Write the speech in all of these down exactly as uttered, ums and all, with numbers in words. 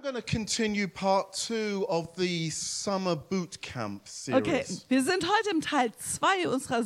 I'm going to continue part two of the summer boot camp series. Okay, wir sind heute im Teil zwei unserer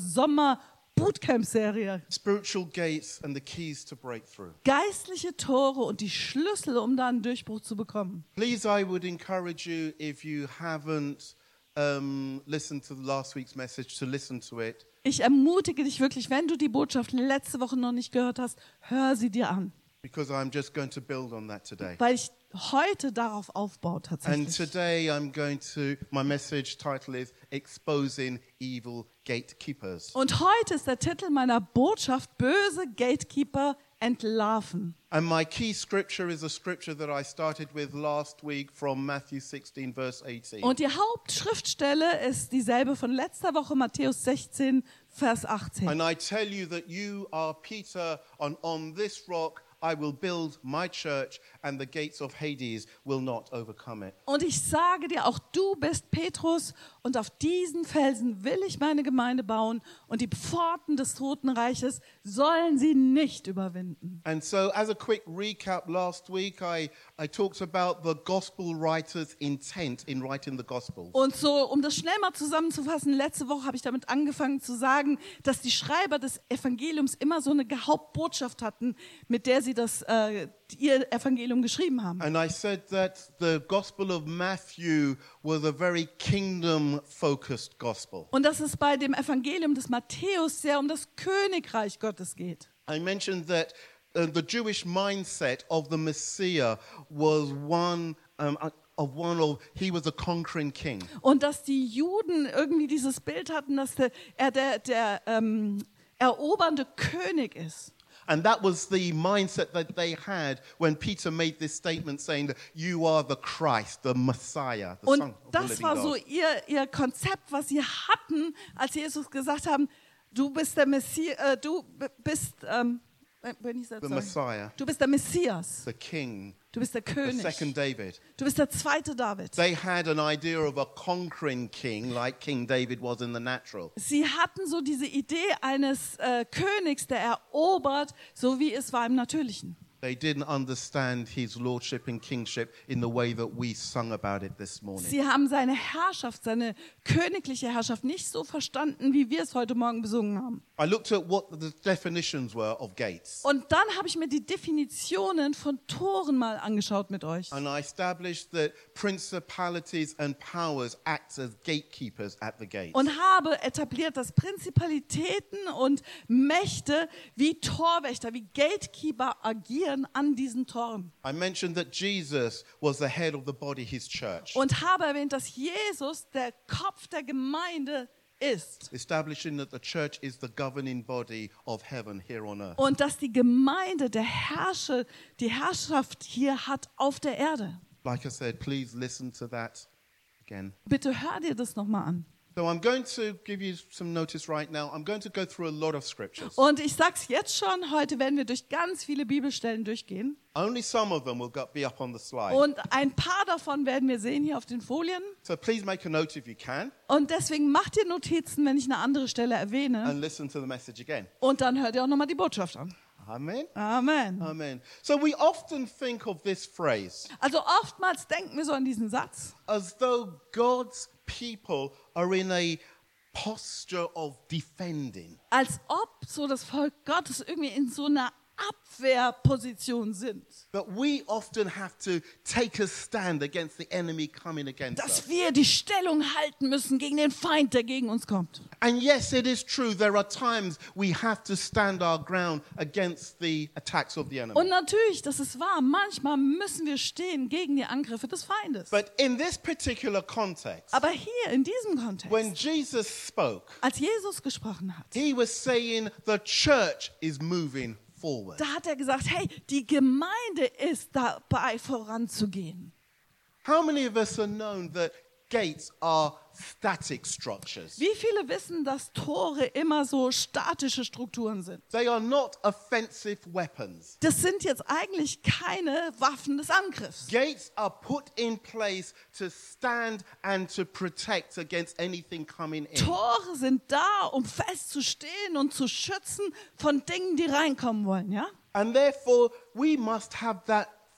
Sommer-Bootcamp-Serie. Spiritual gates and the keys to breakthrough. Geistliche Tore und die Schlüssel, um da einen Durchbruch zu bekommen. Please, I would encourage you, if you haven't um, listened to last week's message, to listen to it. Ich ermutige dich wirklich, wenn du die Botschaft letzte Woche noch nicht gehört hast, hör sie dir an. Because I'm just going to build on that today. Weil ich heute darauf aufbaue And tatsächlich. today I'm going to, my message title is Exposing Evil Gatekeepers. Und heute ist der Titel meiner Botschaft: Böse Gatekeeper entlarven. And my key scripture is a scripture that I started with last week from Matthew sixteen, verse eighteen. Und die Hauptschriftstelle ist dieselbe von letzter Woche, Matthäus sechzehn, Vers achtzehn. And I tell you that you are Peter, and on this rock I will build my church, and the gates of Hades will not overcome it. Und ich sage dir, auch du bist Petrus, und auf diesen Felsen will ich meine Gemeinde bauen, und die Pforten des Totenreiches sollen sie nicht überwinden. And so, as a quick recap, last week I, I talked about the gospel writer's intent in writing the gospel. Und so, um das schnell mal zusammenzufassen, letzte Woche habe ich damit angefangen zu sagen, dass die Schreiber des Evangeliums immer so eine Hauptbotschaft hatten, mit der sie das äh, ihr Evangelium geschrieben haben. And I said that the Gospel of Matthew was a very kingdom-focused gospel. Und dass es bei dem Evangelium des Matthäus sehr um das Königreich Gottes geht. I mentioned that uh, the Jewish mindset of the Messiah was one um, of one of he was a conquering king. Und dass die Juden irgendwie dieses Bild hatten, dass der, er der, der ähm, erobernde König ist. And that was the mindset that they had when Peter made this statement saying that you are the Christ, the Messiah, the Und Son of the das living war God. so ihr, ihr Konzept, was sie hatten, als Jesus gesagt haben, du bist der Messias, äh, du b- bist, ähm, wenn ich The sorry. Messiah, du bist der Messias, the King, du bist der the König, second David. du bist der zweite David. They had an idea of a conquering king like King David was in the natural. Sie hatten so diese Idee eines äh, Königs, der erobert, so wie es war im Natürlichen. They didn't understand his lordship and kingship in the way that we sung about it this morning. Sie haben seine Herrschaft, seine königliche Herrschaft nicht so verstanden, wie wir es heute Morgen besungen haben. I looked at what the definitions were of gates. Und dann habe ich mir die Definitionen von Toren mal angeschaut mit euch. And I established that principalities and powers act as gatekeepers at the gate. Und habe etabliert, dass Prinzipalitäten und Mächte wie Torwächter, wie Gatekeeper agieren an diesen Toren. I mentioned that Jesus was the head of the body, his church, Und habe erwähnt, dass Jesus der Kopf der Gemeinde ist. establishing that the church is the governing body of heaven here on earth. Und dass die Gemeinde der Herrscher, die Herrschaft hier hat auf der Erde. Like I said, please listen to that again. Bitte hör dir das nochmal an. So I'm going to give you some notice right now. I'm going to go through a lot of scriptures. Und ich sag's jetzt schon, heute werden wir durch ganz viele Bibelstellen durchgehen. Only some of them will go- be up on the slide. Und ein paar davon werden wir sehen hier auf den Folien. So please make a note if you can Und deswegen macht ihr Notizen, wenn ich eine andere Stelle erwähne. and listen to the message again. Und dann hört ihr auch nochmal die Botschaft an. Amen. Amen. Amen. So we often think of this phrase Also oftmals denken wir so an diesen Satz, as though God's people are in a posture of defending. als ob so das Volk Gottes irgendwie in so einer Abwehrposition sind. But we often have to take a stand against the enemy coming against us. Dass wir die Stellung halten müssen gegen den Feind, der gegen uns kommt. And yes, it is true. There are times we have to stand our ground against the attacks of the enemy. Und natürlich, das ist wahr, manchmal müssen wir stehen gegen die Angriffe des Feindes. But in this particular context, Aber hier, in diesem Kontext, when Jesus spoke, als Jesus gesprochen hat, he was saying the church is moving forward. da hat er gesagt, hey, die Gemeinde ist dabei voranzugehen. How many of us are known that gates are static structures? Wie viele wissen, dass Tore immer so statische Strukturen sind? They are not offensive weapons. Das sind jetzt eigentlich keine Waffen des Angriffs. Gates are put in place to stand and to protect against anything coming in. Tore sind da, um festzustehen und zu schützen von Dingen, die reinkommen wollen, ja? And therefore, we must have that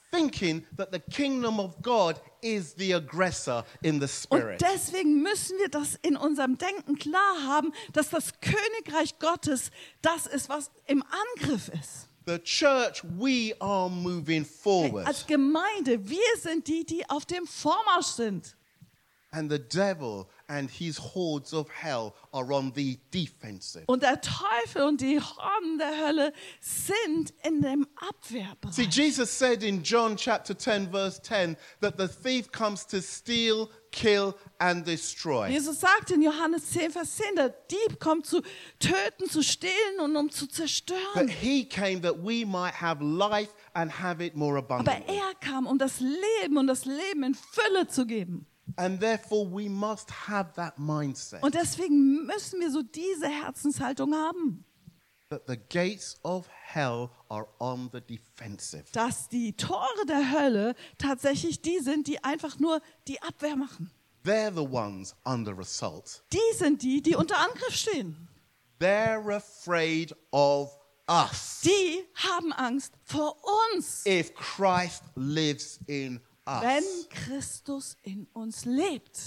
thinking that the kingdom of God is the aggressor in the Und spirit. deswegen müssen wir das in unserem Denken klar haben, dass das Königreich Gottes das ist, was im Angriff ist. The church, we are moving forward. Als Gemeinde, wir sind die, die auf dem Vormarsch sind. And the devil and his hordes of hell are on the defensive. Und der Teufel und die Horden der Hölle sind in dem See, Abwehrbereich. Jesus said in John chapter ten, verse ten, that the thief comes to steal, kill, and destroy. Jesus sagt in Johannes zehn, Vers zehn, der Dieb kommt zu töten, zu stehlen und um zu But zerstören. he came that we might have life and have it more Aber abundantly. er kam, um das Leben und das Leben in Fülle zu geben. And therefore we must have that mindset Und deswegen müssen wir so diese Herzenshaltung haben, that the gates of hell are on the defensive. dass die Tore der Hölle tatsächlich die sind, die einfach nur die Abwehr machen. They're the ones under assault. Die sind die, die unter Angriff stehen. They're afraid of us Die haben Angst vor uns, if Christ lives in wenn us. Christus in uns lebt.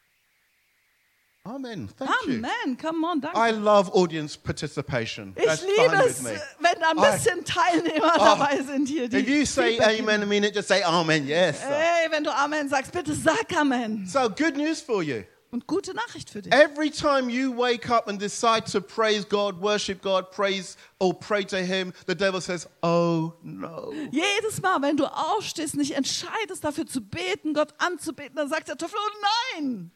Amen. Thank you. Amen. Come on, danke. I love audience participation. Ich That's liebe fine es, with me. wenn ein I- bisschen Teilnehmer dabei sind hier. Die If you say Feedback geben. amen a minute, just say amen. Yes. sir. Hey, wenn du Amen sagst, bitte sag Amen. So, good news for you. Und gute Nachricht für dich. Every time you wake up and decide to praise God, worship God, praise or pray to Him, the devil says, oh no. Jedes Mal, wenn du aufstehst und dich entscheidest, dafür zu beten, Gott anzubeten, dann sagt der Teufel, oh nein.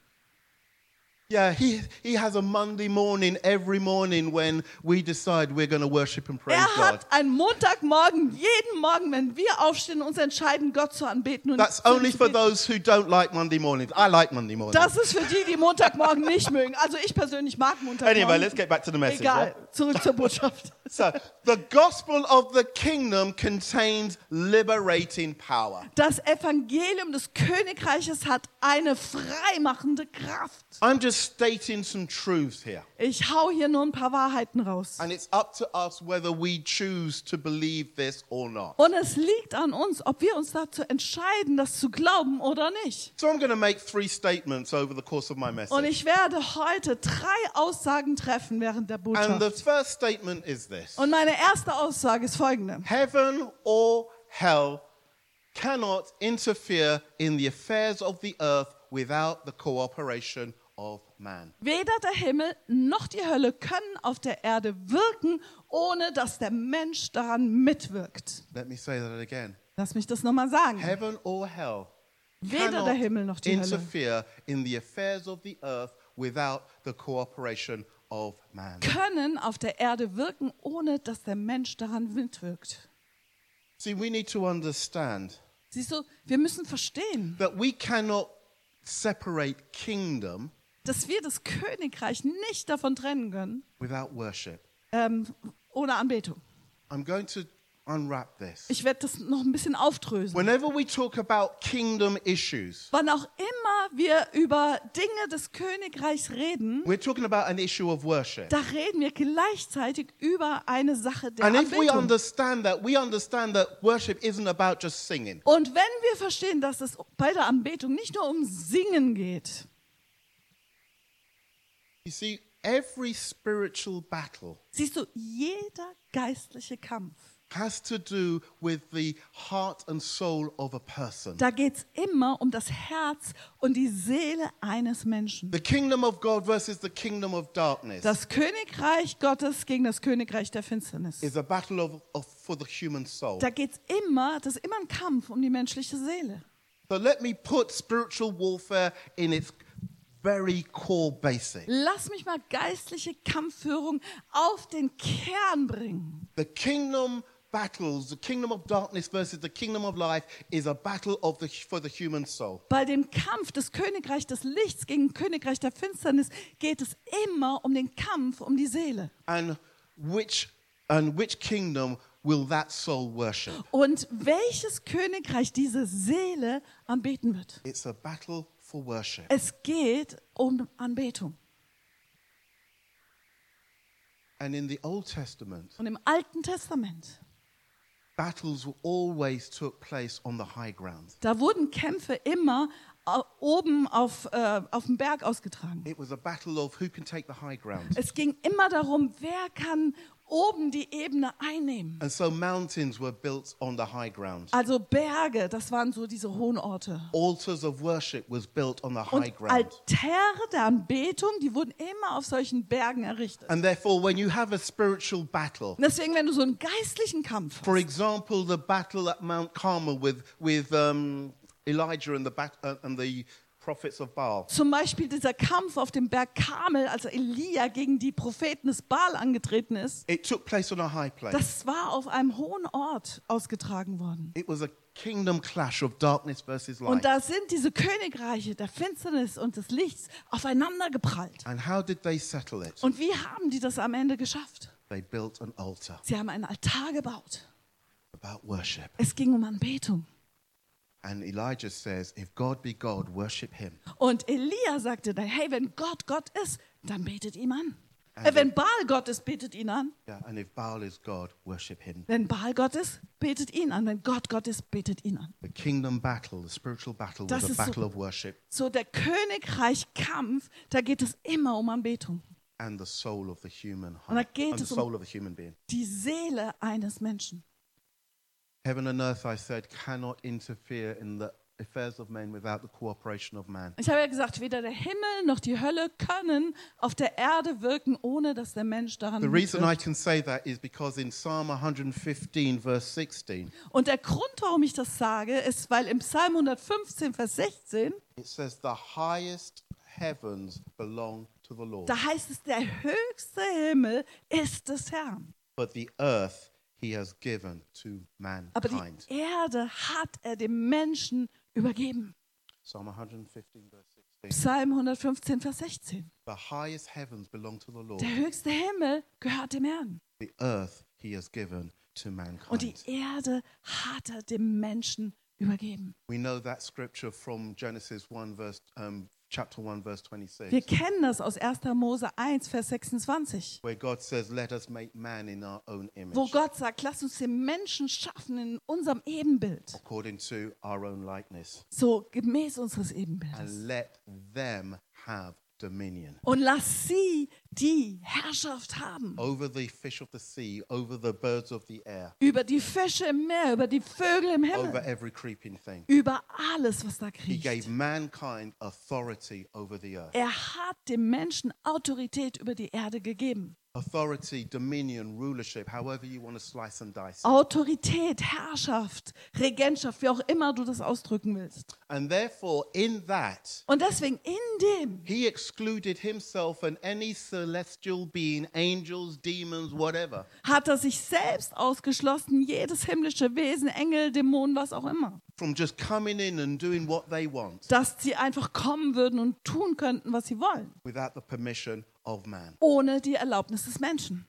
Yeah, he, he has a Monday morning every morning when we decide we're going to worship and praise Er God. hat einen Montagmorgen, jeden Morgen, wenn wir aufstehen und uns entscheiden, Gott zu anbeten. Und That's zu only for beten. those who don't like Monday mornings. I like Monday mornings. Das ist für die, die Montagmorgen nicht mögen. Also ich persönlich mag Montagmorgen. Anyway, let's get back to the message. Egal, yeah? zurück zur Botschaft. So, the gospel of the kingdom contains liberating power. Das Evangelium des Königreiches hat eine freimachende Kraft. I'm just stating some truths here. Ich hau hier nur ein paar Wahrheiten raus. And it's up to us whether we choose to believe this or not. Und es liegt an uns, ob wir uns dazu entscheiden, das zu glauben oder nicht. So I'm going to make three statements over the course of my Und message. ich werde heute drei Aussagen treffen während der And Botschaft. the first statement is this. Und meine erste Aussage ist folgende. Heaven or hell cannot interfere in the affairs of the earth without the cooperation of man. Weder der Himmel noch die Hölle können auf der Erde wirken, ohne dass der Mensch daran mitwirkt. Let me say that again. Lass mich das nochmal sagen. Heaven or hell Weder der cannot Himmel noch die Hölle interfere in the affairs of the earth without the cooperation of man. können auf der Erde wirken, ohne dass der Mensch daran mitwirkt. See, we need to understand Siehst du, wir müssen verstehen, that we cannot separate kingdom dass wir das Königreich nicht davon trennen können, without worship. ähm, ohne Anbetung. I'm going to unwrap this. Ich werde das noch ein bisschen aufdröseln. Whenever we talk about kingdom issues, Wann auch immer wir über Dinge des Königreichs reden, we're talking about an issue of worship. da reden wir gleichzeitig über eine Sache der And if we Anbetung. understand that, we understand that worship isn't about just singing. Und wenn wir verstehen, dass es bei der Anbetung nicht nur um Singen geht, You see, every spiritual battle siehst du, jeder geistliche Kampf, has to do with the heart and soul of a person. da geht es immer um das Herz und die Seele eines Menschen. The kingdom of God versus the kingdom of darkness Das Königreich Gottes gegen das Königreich der Finsternis. is a battle of, of, for the human soul. Da geht es immer, das ist immer ein Kampf um die menschliche Seele. So let me put spiritual warfare in its very core basic. Lass mich mal geistliche Kampfführung auf den Kern bringen. The kingdom battles, the kingdom of darkness versus the kingdom of life is a battle of the, for the human soul. Bei dem Kampf des Königreichs des Lichts gegen Königreich der Finsternis geht es immer um den Kampf um die Seele. And which, and which kingdom will that soul worship? Und welches Königreich diese Seele anbeten wird? It's a battle for worship. Es geht um Anbetung. And in the Old Testament, Und im Alten Testament, battles always took place on the high ground. Da wurden Kämpfe immer äh, oben auf, äh, auf dem Berg ausgetragen. It was a battle of who can take the high ground. Es ging immer darum, wer kann oben die Ebene einnehmen. And so mountains were built on the high ground. Also Berge, das waren so diese hohen Orte. Altars of worship was built on the Und high ground. Altäre der Anbetung, die wurden immer auf solchen Bergen errichtet. And therefore, when you have a spiritual battle, Und deswegen, wenn du so einen geistlichen Kampf for hast, example, the battle at Mount Carmel with with um, Elijah and the bat- uh, and the prophets of Baal. zum Beispiel dieser Kampf auf dem Berg Karmel, als Elia gegen die Propheten des Baal angetreten ist, It took place on a high place. das war auf einem hohen Ort ausgetragen worden. It was a kingdom clash of darkness versus light. Und da sind diese Königreiche der Finsternis und des Lichts aufeinander geprallt. And how did they settle it? Und wie haben die das am Ende geschafft? They built an altar Sie haben einen Altar gebaut. about worship. Es ging um Anbetung. And Elijah says, if God be God, worship him. Und Elia sagte dann, hey, wenn Gott Gott ist, dann betet ihn an. Äh, wenn Baal Gott ist, betet ihn an. Yeah, and if Baal is God, worship him. Wenn Baal Gott ist, betet ihn an. Wenn Gott Gott ist, betet ihn an. The kingdom battle, the spiritual battle, was Das a ist so- battle of worship So der Königreich-Kampf, da geht es immer um Anbetung. and the soul of the human Und da heart, geht and the es um- soul of a human being. Die Seele eines Menschen. Heaven and earth, I said, cannot interfere in the affairs of men without the cooperation of man. Ich habe ja gesagt, weder der Himmel noch die Hölle können auf der Erde wirken, ohne dass der Mensch daran The reason I mitwirkt. can say that is because in Psalm one fifteen, verse sixteen, Und der Grund, warum ich das sage, ist, weil im Psalm hundertfünfzehn, Vers sechzehn, it says, the highest heavens belong to the Lord, da heißt es, der höchste Himmel ist des Herrn. but the earth he has given to Aber mankind. die Erde hat er dem Menschen übergeben. Psalm one fifteen, verse sixteen. Psalm hundertfünfzehn, Vers sechzehn. The highest heavens belong to the Lord, Der höchste Himmel gehört dem Herrn. the earth he has given to Und die mankind. Erde hat er dem Menschen übergeben. We know that scripture from Genesis one, verse, um, chapter one, verse Wir twenty-six, kennen das aus erster Mose eins, Vers sechsundzwanzig. where God says, let us make man in our own image, Wo Gott sagt, lass uns den Menschen schaffen in unserem Ebenbild. according to our own likeness, So gemäß unseres and Ebenbildes. let them have dominion Und lass sie die Herrschaft haben. over the fish of the sea, over the birds of the air, Über die Fische im Meer, über die Vögel im over Himmel. every creeping thing. Über alles, was da He gave kriecht. mankind authority over the earth. Er hat dem Menschen Autorität über die Erde gegeben. Authority, dominion, rulership, however you want to slice and dice it. Autorität, Herrschaft, Regentschaft, wie auch immer du das ausdrücken willst. And therefore, in that, Und deswegen in dem he excluded himself and any celestial being, angels, demons, whatever, hat er sich selbst ausgeschlossen, jedes himmlische Wesen, Engel, Dämonen, was auch immer. from just coming in and doing what they want Dass sie einfach kommen würden und tun könnten, was sie wollen. without the permission of man. Ohne die Erlaubnis des Menschen.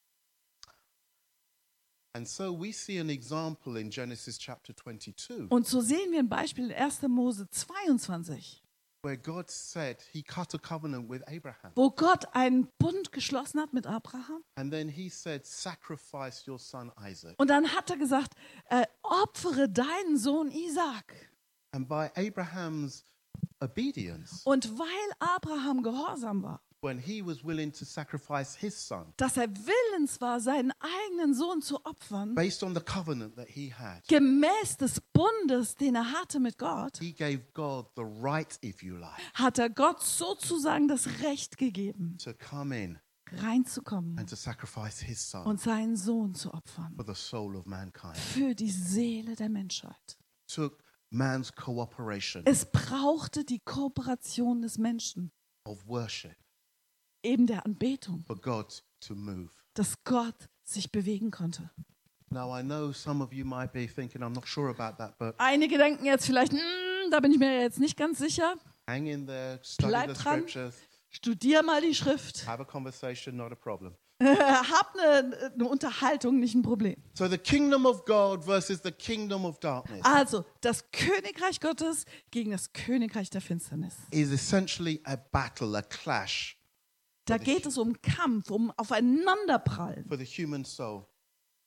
And so we see an example in Genesis chapter twenty-two, Und so sehen wir ein Beispiel in erster Mose zweiundzwanzig, where God said he cut a covenant with Abraham. wo Gott einen Bund geschlossen hat mit Abraham. And then he said, sacrifice your son Isaac. Und dann hat er gesagt, äh, opfere deinen Sohn Isaac. And by Abraham's obedience, Und weil Abraham gehorsam war, when he was willing to sacrifice his son, dass er willens war, seinen eigenen Sohn zu opfern, based on the covenant that he had, gemäß des Bundes, den er hatte mit Gott, he gave God the right, if you like, hat er Gott sozusagen das Recht gegeben, to come in reinzukommen and to sacrifice his son und seinen Sohn zu opfern. for the soul of mankind. Für die Seele der Menschheit. Took man's cooperation Es brauchte die Kooperation des Menschen, of worship eben der Anbetung, for God to move. dass Gott sich bewegen konnte. Now, I know some of you might be thinking, I'm not sure about that, but Einige denken jetzt vielleicht, "Hm, da bin ich mir jetzt nicht ganz sicher. hang in there, study Bleib the dran. scriptures, Studier mal die Schrift. have a conversation, not a problem. Hab eine, eine Unterhaltung, nicht ein Problem. So the kingdom of God versus the kingdom of darkness Also, das Königreich Gottes gegen das Königreich der Finsternis. is essentially a battle, a clash Da geht es um Kampf, um Aufeinanderprallen for the human soul.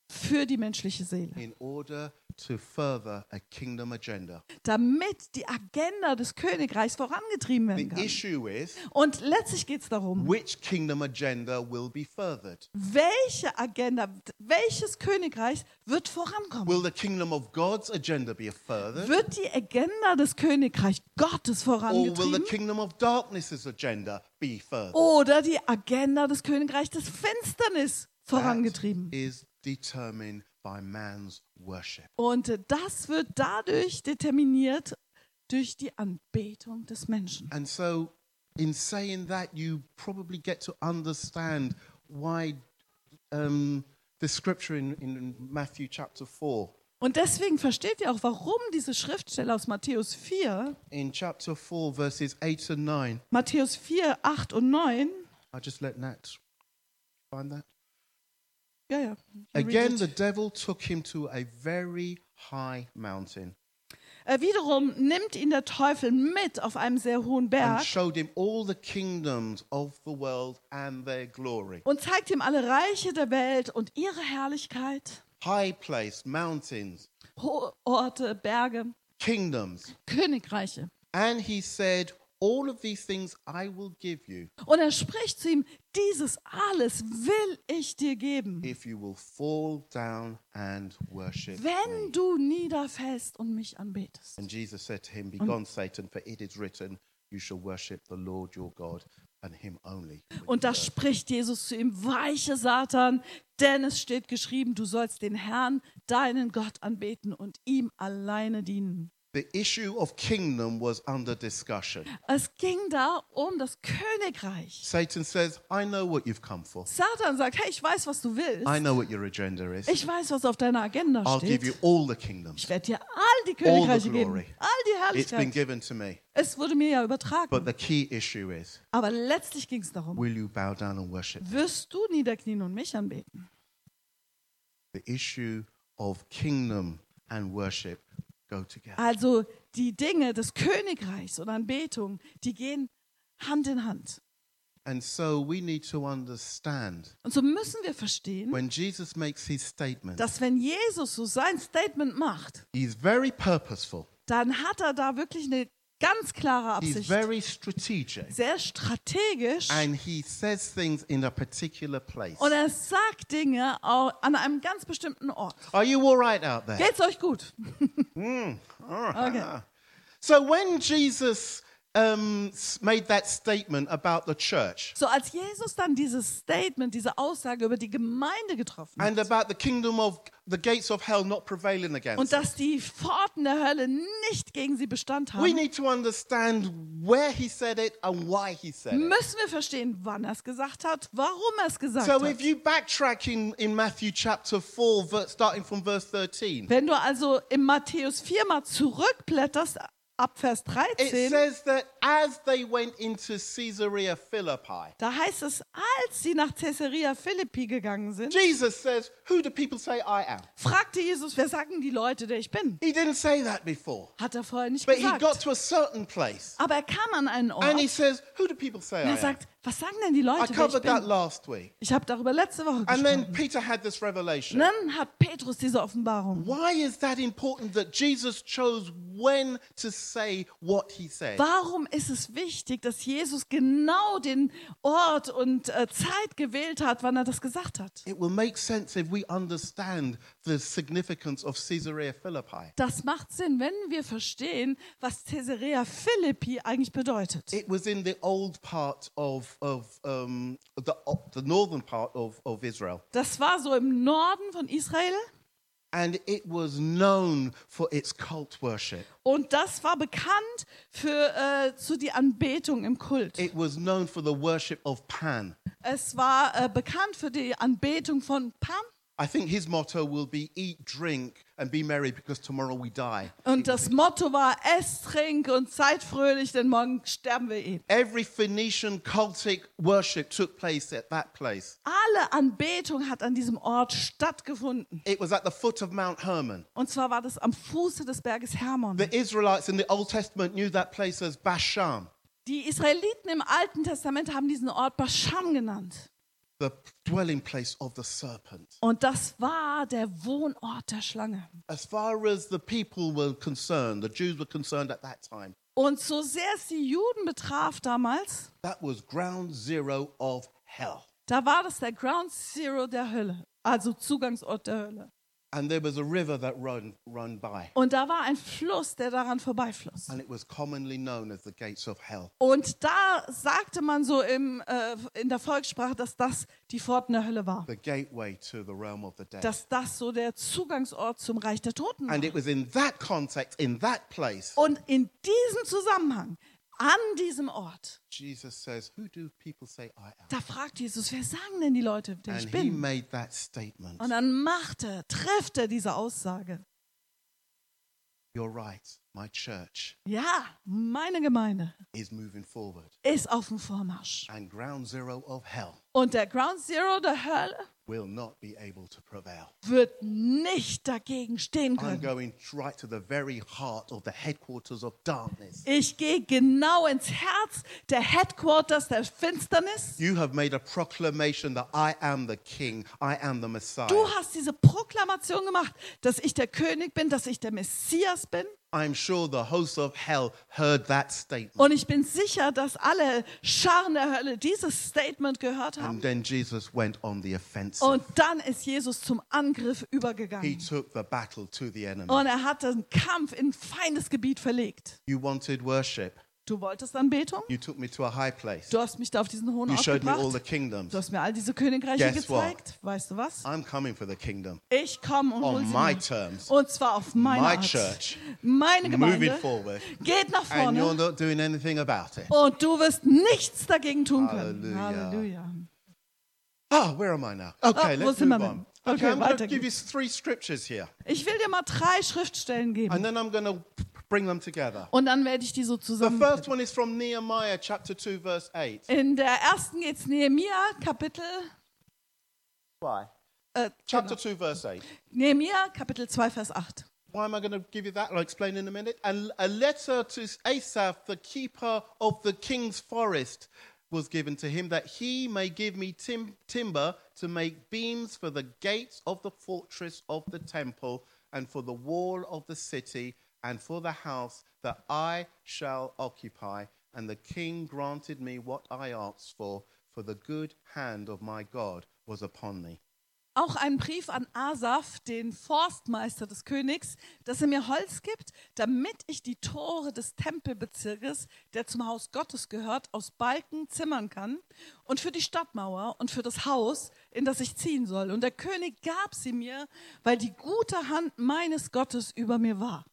für die menschliche Seele, in order to further a kingdom agenda. damit die Agenda des Königreichs vorangetrieben werden The kann. issue is, Und letztlich geht es darum, which kingdom agenda will be furthered? welche Agenda, welches Königreich wird vorankommen? Will the kingdom of God's agenda be furthered? Wird die Agenda des Königreichs Gottes Or will the vorangetrieben? kingdom of darkness's agenda be furthered? Oder die Agenda des Königreichs des Finsternis vorangetrieben? That is determined by man's worship. Und äh, das wird dadurch determiniert durch die Anbetung des Menschen. And so, in saying that, you probably get to understand why um, the scripture in, in Matthew chapter four. Und deswegen versteht ihr auch, warum diese Schriftstelle aus Matthäus vier, In chapter four, verses eight and nine. Matthäus vier, acht und neun, I'll just let Nat find that. ja, ja. you Again, read the it. devil took him to a very high mountain Äh, wiederum nimmt ihn der Teufel mit auf einem sehr hohen and Berg showed him all the kingdoms of the world and their glory. und zeigt ihm alle Reiche der Welt und ihre Herrlichkeit, High place, mountains, hohe Orte, Berge, kingdoms. Königreiche. And he said, all of these things I will give you Und er spricht zu ihm, dieses alles will ich dir geben, if you will fall down and worship wenn me. du niederfällst und mich anbetest. And Jesus said to him, Begone, Satan, for it is written, you shall worship the Lord your God, and him only. will you Und da serve." spricht Jesus zu ihm, weiche Satan, denn es steht geschrieben, du sollst den Herrn, deinen Gott anbeten und ihm alleine dienen. The issue of kingdom was under discussion. Es ging da um das Königreich. Satan says, I know what you've come for. Satan sagt, hey, ich weiß, was du willst. I know what your agenda is. Ich weiß, was auf deiner Agenda I'll give you steht. all the kingdoms. Ich werde dir all die Königreiche glory. geben. All die It's been Herrlichkeit. given to me. Es wurde mir ja But übertragen. the key issue is, Aber letztlich ging es darum, will you bow down and worship? wirst du niederknien und mich anbeten? The issue of kingdom and worship go together. Also die Dinge des Königreichs und Anbetung, die gehen Hand in Hand. And so we need to understand Und so müssen wir verstehen, when Jesus makes his statement, dass wenn Jesus so sein Statement macht, he's very purposeful. dann hat er da wirklich eine ganz klare He's Absicht. very strategic. Sehr strategisch. And he says things in a particular place. Und er sagt Dinge auch an einem ganz bestimmten Ort. Are you all right out there? Geht's euch gut? All right. Okay. So when Jesus um, s- made that statement about the church So als Jesus dann dieses Statement, diese Aussage über die Gemeinde getroffen and hat about the kingdom of the gates of hell not prevailing against und it, dass die Pforten der Hölle nicht gegen sie Bestand we haben, need to understand where he said it and why he said it. müssen wir verstehen, wann er es gesagt hat, warum er es gesagt So hat. if you backtrack in, in Matthew chapter four, ver- starting from verse thirteen, Wenn du also im Matthäus vier mal zurückblätterst, ab Vers it dreizehn, says that as they went into Caesarea Philippi, da heißt es, als sie nach Caesarea Philippi gegangen sind, Jesus says, who do people say I am? fragte Jesus, wer sagen die Leute, der ich bin? He didn't say that before. Hat er vorher nicht But he got gesagt. to a certain place Aber er kam an einen Ort and he und says, who do people say I er am? sagt, was sagen denn die I Leute, wer ich covered that bin? last week. Ich habe darüber letzte Woche And then gesprochen. Peter had this revelation. Dann hat Petrus diese Offenbarung. Why is that important that Jesus chose when to say what he said? Warum ist es wichtig, dass Jesus genau den Ort und äh, Zeit gewählt hat, wann er das gesagt hat? It will make sense if we understand the significance of Caesarea Philippi. Das macht Sinn, wenn wir verstehen, was Caesarea Philippi eigentlich bedeutet. It was in the old part of, of um, the, of the northern part of, of Israel. Das war so im Norden von Israel And it was known for its cult worship. und das war bekannt für äh, zu die Anbetung im Kult. It was known for the worship of Pan. Es war äh, bekannt für die Anbetung von Pan. I think his motto will be eat, drink, and be merry because tomorrow we die. Und das Motto war, ess, trink und seid fröhlich, denn morgen sterben wir eh. Every Phoenician cultic worship took place at that place. Alle Anbetung hat an diesem Ort stattgefunden. It was at the foot of Mount Hermon. Und zwar war das am Fuße des Berges Hermon. The Israelites in the Old Testament knew that place as Bashan. Die Israeliten im Alten Testament haben diesen Ort Baschan genannt. the dwelling place of the serpent. Und das war der Wohnort der Schlange. As far as the people were concerned, the Jews were concerned at that time, Und so sehr es die Juden betraf damals, that was ground zero of hell. da war das der Ground Zero der Hölle, also Zugangsort der Hölle. And there was a river that run, run by. Und da war ein Fluss, der daran vorbeifloss. And it was commonly known as the gates of hell. Und da sagte man so im, äh, in der Volkssprache, dass das die Pforten der Hölle war. The gateway to the realm of the dead. Dass das so der Zugangsort zum Reich der Toten war. And it was in that context, in that place, Und in diesem Zusammenhang, an diesem Ort, Jesus says, who do people say I am? da fragt Jesus, wer sagen denn die Leute, der ich And he bin? made that statement. Und dann macht er, trifft er diese Aussage. You're right, my church Ja, meine Gemeinde is moving forward. ist auf dem Vormarsch. And ground zero of hell Und der Ground Zero der Hölle will not be able to prevail. wird nicht dagegen stehen I'm können. going right to the very heart of the headquarters of darkness. Ich gehe genau ins Herz der Headquarters der Finsternis. You have made a proclamation that I am the king, I am the Messiah. Du hast diese Proklamation gemacht, dass ich der König bin, dass ich der Messias bin. I'm sure the hosts of hell heard that statement. Und ich bin sicher, dass alle Scharen der Hölle dieses Statement gehört haben. And then Jesus went on the offensive. Und dann ist Jesus zum Angriff He übergegangen. took the battle to the enemy. Und er hat den Kampf in Feindesgebiet verlegt. You wanted worship. Du wolltest Anbetung? You took me to a high place. Du hast mich da auf diesen hohen You Ort showed me all the gebracht. kingdoms. Du hast mir all diese Königreiche Guess what? gezeigt. Weißt du was? I'm coming for the kingdom. Ich komme und hol On sie my mir. terms. Und zwar auf meine My Art. church. Meine Moving Gemeinde forward. geht nach And you're vorne not doing anything about it. und du wirst nichts dagegen tun können. Halleluja. Halleluja. Ah, where am I now? Okay, Ah, wo let's sind wir move denn? on. Okay, Okay, I'm going to weiter give you geht's. three scriptures here. Ich will dir mal drei Schriftstellen geben And then I'm going to bring them together. und dann werde ich die so The zusammen. first one is from Nehemiah chapter two, verse eight. In der ersten geht es Nehemia, Kapitel, Why? äh, Chapter genau. two, verse eight. Nehemia, Kapitel zwei, Vers acht. Why am I going to give you that? I'll explain in a minute. And a letter to Asaph, the keeper of the king's forest, was given to him that he may give me tim- timber to make beams for the gates of the fortress of the temple and for the wall of the city and for the house that I shall occupy. And the king granted me what I asked for, for the good hand of my God was upon me. Auch einen Brief an Asaph, den Forstmeister des Königs, dass er mir Holz gibt, damit ich die Tore des Tempelbezirkes, der zum Haus Gottes gehört, aus Balken zimmern kann und für die Stadtmauer und für das Haus, in das ich ziehen soll. Und der König gab sie mir, weil die gute Hand meines Gottes über mir war.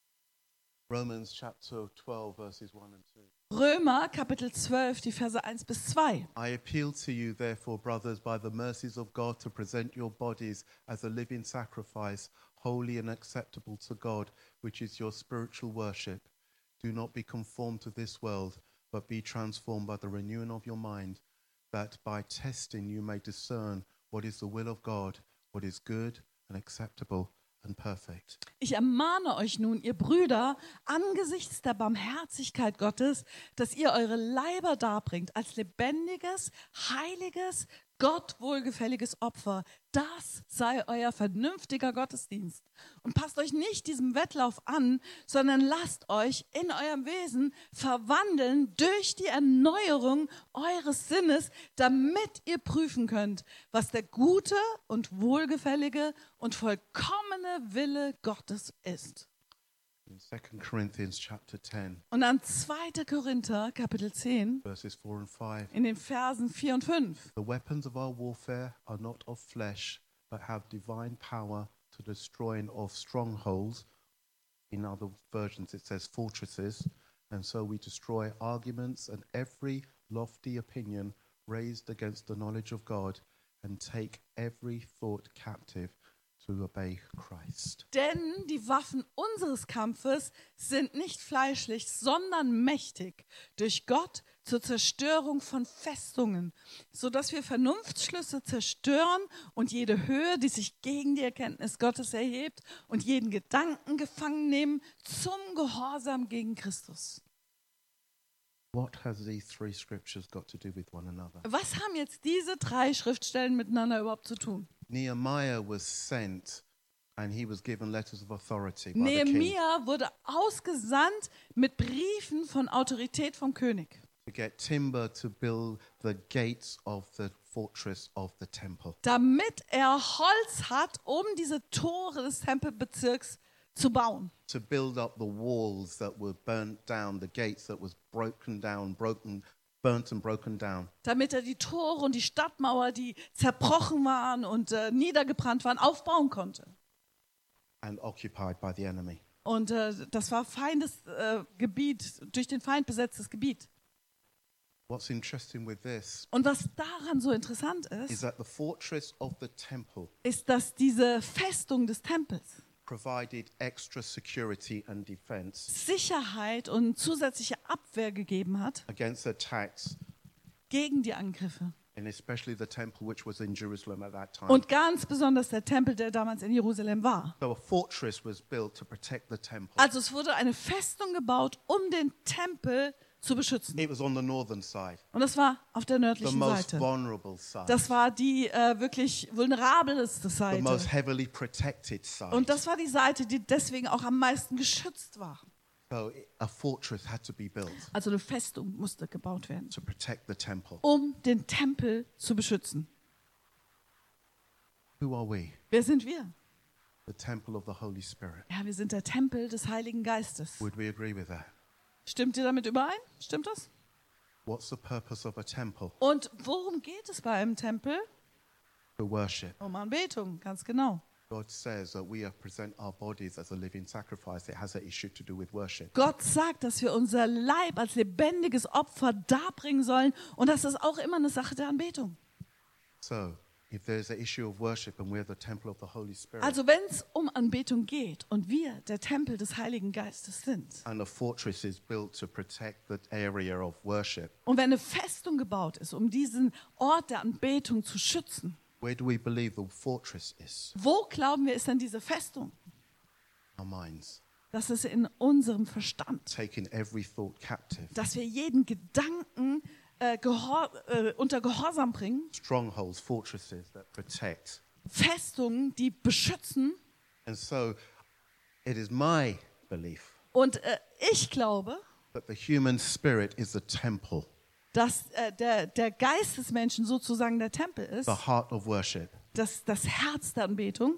Romans chapter twelve, verses one and two. Römer, Kapitel zwölf, die Verse eins bis zwei. I appeal to you, therefore, brothers, by the mercies of God, to present your bodies as a living sacrifice, holy and acceptable to God, which is your spiritual worship. Do not be conformed to this world, but be transformed by the renewing of your mind, that by testing you may discern what is the will of God, what is good and acceptable and perfect. Ich ermahne euch nun, ihr Brüder, angesichts der Barmherzigkeit Gottes, dass ihr eure Leiber darbringt als lebendiges, heiliges, Gott wohlgefälliges Opfer. Das sei euer vernünftiger Gottesdienst. Und passt euch nicht diesem Wettlauf an, sondern lasst euch in eurem Wesen verwandeln durch die Erneuerung eures Sinnes, damit ihr prüfen könnt, was der gute und wohlgefällige und vollkommene Wille Gottes ist. In Second Corinthians chapter ten, Und dann zweiter Korinther, Kapitel zehn, verses four and five. in den Versen vier und fünf. The weapons of our warfare are not of flesh, but have divine power to destroying of strongholds. In other versions it says fortresses. And so we destroy arguments and every lofty opinion raised against the knowledge of God and take every thought captive to obey Christ. Denn die Waffen unseres Kampfes sind nicht fleischlich, sondern mächtig durch Gott zur Zerstörung von Festungen, sodass wir Vernunftsschlüsse zerstören und jede Höhe, die sich gegen die Erkenntnis Gottes erhebt, und jeden Gedanken gefangen nehmen zum Gehorsam gegen Christus. What has these three scriptures got to do with one another? Was haben jetzt diese drei Schriftstellen miteinander überhaupt zu tun? Nehemiah was sent and he was given letters of authority by the king Nehemia wurde ausgesandt mit Briefen von Autorität vom König, to get timber to build the gates of the fortress of the temple. damit er Holz hat, um diese Tore des Tempelbezirks zu bauen. To build up the walls that were burnt down, the gates that was broken down, broken, burnt and broken down. Damit er die Tore und die Stadtmauer, die zerbrochen waren und äh, niedergebrannt waren, aufbauen konnte. And occupied by the enemy. Und äh, das war Feindesgebiet, äh, Gebiet, durch den Feind besetztes Gebiet. What's interesting with this Und was daran so interessant is ist, that the fortress of the temple ist, dass diese Festung des Tempels provided extra security and defense Sicherheit und zusätzliche Abwehr gegeben hat against attacks, gegen die Angriffe. and especially the temple which was in Jerusalem at that time. Und ganz besonders der Tempel, der damals in Jerusalem war. So a fortress was built to protect the temple. Also es wurde eine Festung gebaut, um den Tempel zu beschützen. It was on the northern side, Und das war auf der the nördlichen most Seite. vulnerable side, Das war die äh, wirklich vulnerabelste the most Seite. heavily protected side. Und das war die Seite, die deswegen auch am meisten geschützt war. So it- a fortress had to be built Also eine Festung musste gebaut werden, to protect the temple. um den Tempel zu beschützen. Who are we? Wer sind wir? The temple of the Holy Spirit. Ja, wir sind der Tempel des Heiligen Geistes. Would we agree with that? Stimmt ihr damit überein? Stimmt das? What's the purpose of a temple? Und worum geht es bei einem Tempel? For worship. Um Anbetung, ganz genau. God says that we are present our bodies as a living sacrifice. It has an issue to do with worship. Gott sagt, dass wir unser Leib als lebendiges Opfer darbringen sollen und das ist auch immer eine Sache der Anbetung. So, if there's an issue of worship and we're the temple of the Holy Spirit, Also wenn es um Anbetung geht und wir der Tempel des Heiligen Geistes sind and a fortress is built to protect the area of worship, und wenn eine Festung gebaut ist, um diesen Ort der Anbetung zu schützen, where do we believe the fortress is? wo glauben wir ist denn diese Festung? Our minds. Das ist in unserem Verstand, Taking every thought captive. dass wir jeden Gedanken äh, gehor äh, unter Gehorsam bringen, Strongholds, fortresses that protect. Festungen, die beschützen. And so, it is my belief Und äh, ich glaube, that the human spirit is the temple, dass äh, der, der Geist des Menschen sozusagen der Tempel ist, the heart of worship. das, das Herz der Anbetung.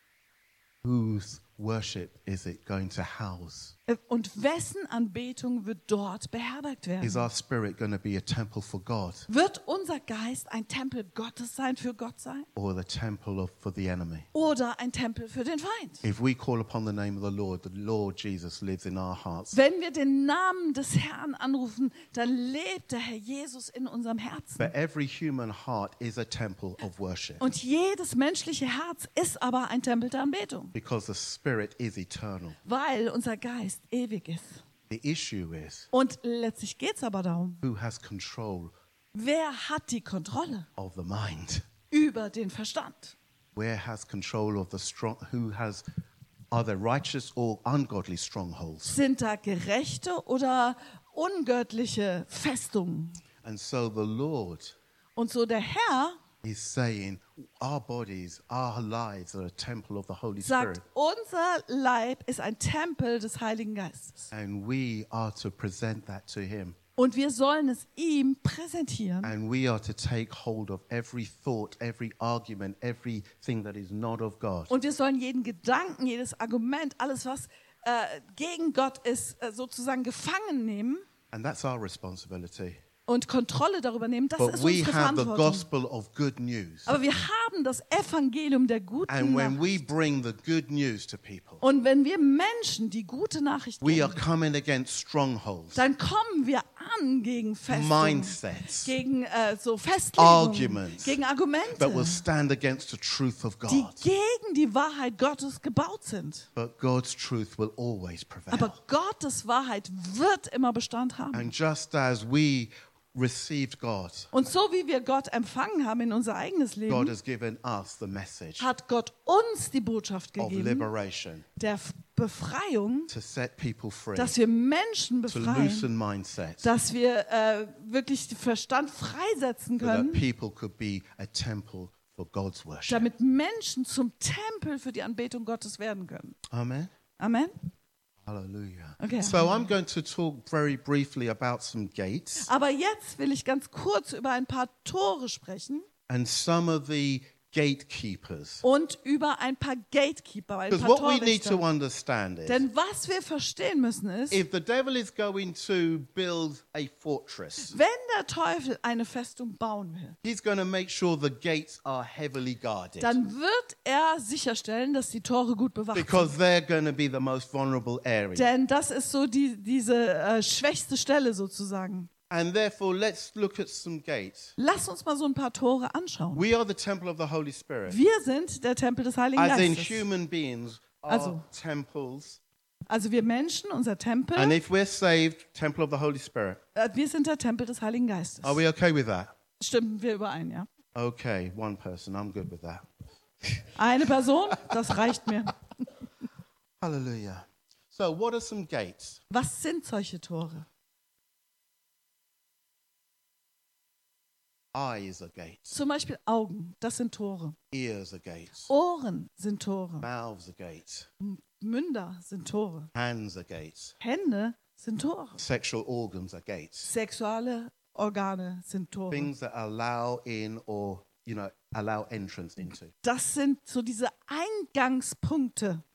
Whose worship is it going to house? Äh, Und wessen Anbetung wird dort beherbergt Is werden? our spirit going to be a temple for God Wird unser Geist ein Tempel Gottes sein, für Gott sein? or the temple of, for the enemy? Oder ein Tempel für den Feind? If we call upon the name of the Lord, the Lord Jesus lives in our hearts. Wenn wir den Namen des Herrn anrufen, dann lebt der Herr Jesus in unserem Herzen. But every human heart is a temple of worship Und jedes menschliche Herz ist aber ein Tempel der Anbetung, because the spirit is eternal. weil unser Geist ewig ist. The issue is Und letztlich geht es aber darum, who has control wer hat die Kontrolle of the mind? über den Verstand? Where has control of the strong? Who has? Are there righteous or ungodly strongholds? Sind da gerechte oder ungöttliche Festungen? And so the Lord Und so der Herr is saying, our bodies, our lives are a temple of the Holy sagt, Spirit, unser Leib ist ein Tempel des Heiligen Geistes. and we are to present that to Him. Und wir sollen es ihm präsentieren. And we are to take hold of every thought, every argument, everything that is not of God. Und wir sollen jeden Gedanken, jedes Argument, alles, was äh, gegen Gott ist, äh, sozusagen gefangen nehmen And that's our responsibility. und Kontrolle darüber nehmen. Das But ist we unsere have the Verantwortung. gospel of good news. Aber wir haben das Evangelium der guten And when we Nachricht. bring the good news to people, Und wenn wir Menschen die gute Nachricht we are geben, coming against strongholds, dann kommen wir an gegen Festungen, mindsets gegen äh, so Festlegungen, Arguments gegen that Argumente, will stand against the truth of die God. gegen die Wahrheit Gottes gebaut sind. But God's truth will always prevail. Aber Gottes Wahrheit wird immer Bestand haben. And just as we received God, Und so wie wir Gott empfangen haben in unser eigenes God Leben, has given us the message hat Gott uns die Botschaft of gegeben liberation, der F- Befreiung, to set people free, dass wir Menschen to befreien, loosen mindsets, dass wir äh, wirklich den Verstand freisetzen so that können, people could be a temple for God's worship. damit Menschen zum Tempel für die Anbetung Gottes werden können. Amen. Amen. Hallelujah. Okay. So I'm going to talk very briefly about some gates Aber jetzt will ich ganz kurz über ein paar Tore sprechen and some of the gatekeepers. und über ein paar Gatekeeper, ein Because paar what we need to Torwächter. understand is, Denn was wir verstehen müssen ist, if the devil is going to build a fortress, wenn der Teufel eine Festung bauen will, he's going to make sure the gates are heavily guarded, dann wird er sicherstellen, dass die Tore gut bewacht sind. because they're going to be the most vulnerable area. Denn das ist so die, diese äh, schwächste Stelle sozusagen. And therefore, let's look at some gates. Lass uns mal so ein paar Tore anschauen. We are the temple of the Holy Spirit. Wir sind der Tempel des Heiligen As in Geistes. human beings are Also- temples. Also wir Menschen, unser Tempel, And if we're saved, temple of the Holy Spirit. äh, wir sind der Tempel des Heiligen Geistes. Are we okay with that? Stimmen wir überein, ja? Okay, one person. I'm good with that. Eine Person, das reicht mir. Hallelujah. So, what are some gates? Was sind solche Tore? Eyes are gates. Zum Beispiel Augen, das sind Tore. Ears are gates. Ohren sind Tore. Mouths are gates. M- Münder sind Tore. Hands are gates. Hände sind Tore. Sexual organs are gates. Sexuelle Organe sind Tore. Things that allow in or, you know, allow entrance into. Das sind so diese Eingangspunkte.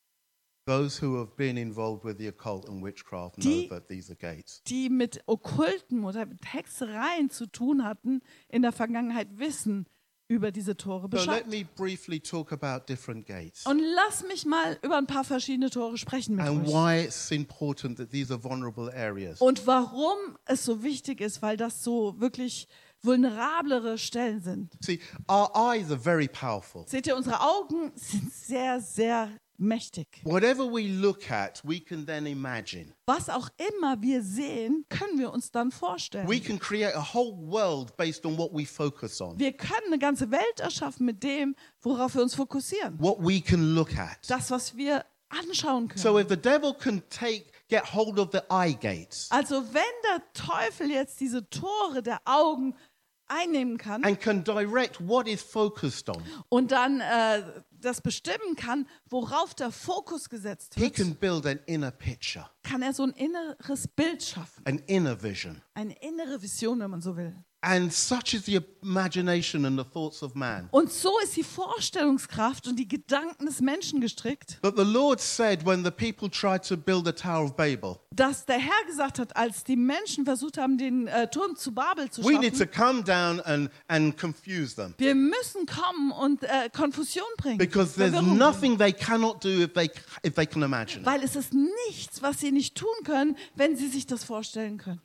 Those who have been involved with the occult and witchcraft know Die- that these are gates. Die mit Okkulten oder mit Hexereien zu tun hatten, in der Vergangenheit wissen über diese Tore So Bescheid. let me briefly talk about different gates Und lass mich mal über ein paar verschiedene Tore sprechen mit and euch. why it's important that these are vulnerable areas. Und warum es so wichtig ist, weil das so wirklich vulnerablere Stellen sind. See, our eyes are very powerful. Seht ihr, unsere Augen sind sehr, sehr mächtig. Whatever we look at, we can then imagine. Was auch immer wir sehen, können wir uns dann vorstellen. We can create a whole world based on what we focus on, Wir können eine ganze Welt erschaffen mit dem, worauf wir uns fokussieren. what we can look at. Das, was wir anschauen können. So if the devil can take get hold of the eye gates Also wenn der Teufel jetzt diese Tore der Augen einnehmen kann and can direct what is focused on, und dann äh, das bestimmen kann, worauf der Fokus gesetzt he wird, can build an inner picture, kann er so ein inneres Bild schaffen. an inner vision. Eine innere Vision, wenn man so will. And such is the imagination and the thoughts of man. Und so ist die Vorstellungskraft und die Gedanken des Menschen gestrickt, But the Lord said when the people tried to build the Tower of Babel, dass der Herr gesagt hat, als die Menschen versucht haben, den äh, Turm zu Babel zu we need to schaffen, come down and, and confuse them. wir müssen kommen und äh, Konfusion bringen. Because there's Verwirrung bringen. nothing they cannot do if they, if they can imagine it. Weil es ist nichts, was sie nicht tun können, wenn sie sich das vorstellen können.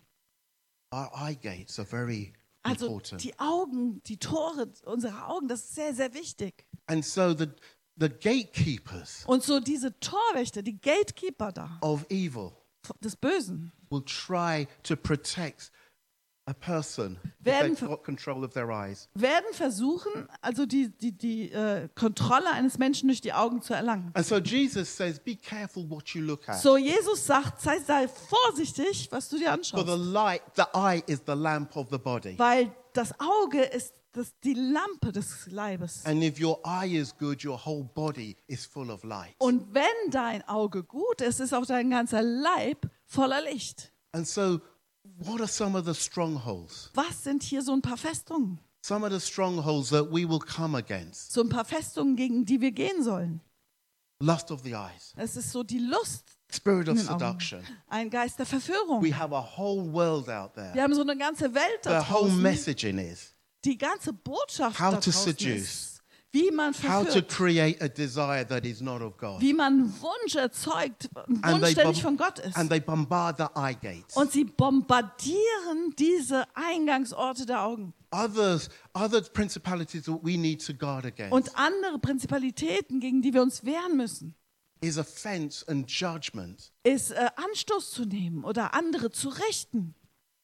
Our eye gates are very Also important. die Augen, die Tore unserer Augen, das ist sehr, sehr wichtig. And so the, the gatekeepers Und so diese Torwächter, die Gatekeeper da, of evil des Bösen, will try to protect a person if Werden they've ver- got control of their eyes. werden versuchen, also die, die, die äh, Kontrolle eines Menschen durch die Augen zu erlangen. And so Jesus says, be careful what you look at. So Jesus sagt, sei, sei vorsichtig, was du dir For the anschaust. light, the eye is the lamp of the body. Weil das Auge ist das, die Lampe des Leibes. And if your eye is good, your whole body is full of light. Und wenn dein Auge gut ist, ist auch dein ganzer Leib voller Licht. And so, what are some of the strongholds? Was sind hier so ein paar Festungen? Some of the strongholds that we will come against. So ein paar Festungen, gegen die wir gehen sollen. Lust of the eyes, Es ist so die Lust, spirit of in den Augen. seduction. ein Geist der Verführung. We have a whole world out there. Wir haben so eine ganze Welt da The whole draußen. messaging is Die ganze Botschaft How da to draußen seduce. ist, wie man how to verführt, create a desire that is not of God. wie man Wunsch erzeugt, ein And Wunsch, they, der bom- nicht von Gott ist. and they bombard the eye gates. Und sie bombardieren diese Eingangsorte der Augen. Others, other principalities that we need to guard against Und andere Prinzipalitäten, gegen die wir uns wehren müssen, is offense and judgment. ist äh, Anstoß zu nehmen oder andere zu richten.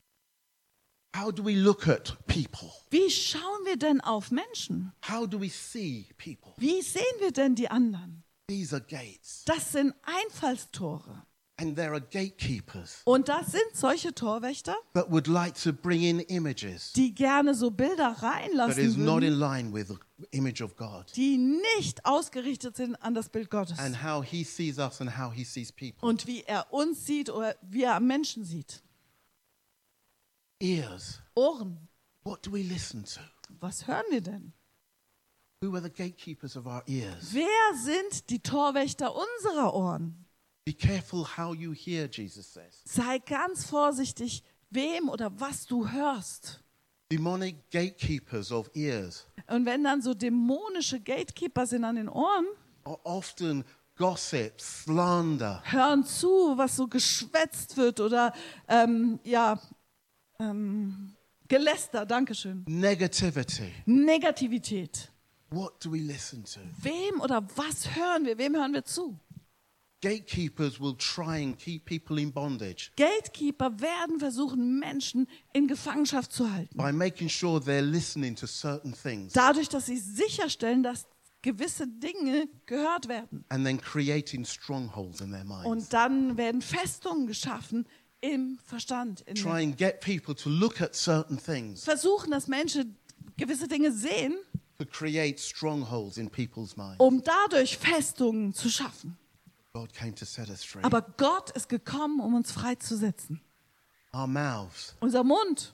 How do we look at people? Wie schauen wir denn auf Menschen? How do we see people? Wie sehen wir denn die anderen? These are gates. Das sind Einfallstore. And there are gatekeepers Und das sind solche Torwächter, that would like to bring in images die gerne so Bilder that reinlassen is not in würden, line with the image of God die nicht ausgerichtet sind an das Bild Gottes. and how he sees us and how he sees people. Und wie er uns sieht oder wie er Menschen sieht. Ears. Ohren. What do we listen to? Was hören wir denn? Who are the gatekeepers of our ears? Wer sind die Torwächter unserer Ohren? Be careful how you hear, Jesus says. Sei ganz vorsichtig, wem oder was du hörst. Demonic gatekeepers of ears Und wenn dann so dämonische Gatekeeper sind an den Ohren, are often gossip, slander, hören zu, was so geschwätzt wird oder ähm, ja, ähm, Geläster, Dankeschön. negativity. Negativität. What do we listen to? Wem oder was hören wir? Wem hören wir zu? Gatekeepers will try and keep people in bondage Gatekeeper werden versuchen, Menschen in Gefangenschaft zu halten. by making sure they're listening to certain things Dadurch, dass sie sicherstellen, dass gewisse Dinge gehört werden. and then creating strongholds in their minds. Und dann werden Festungen geschaffen im Verstand. In Try and get people to look at certain things versuchen, dass Menschen gewisse Dinge sehen, to create strongholds in people's minds. um dadurch Festungen zu schaffen. God came to set us free. Aber Gott ist gekommen, um uns freizusetzen. Our mouths. Unser Mund,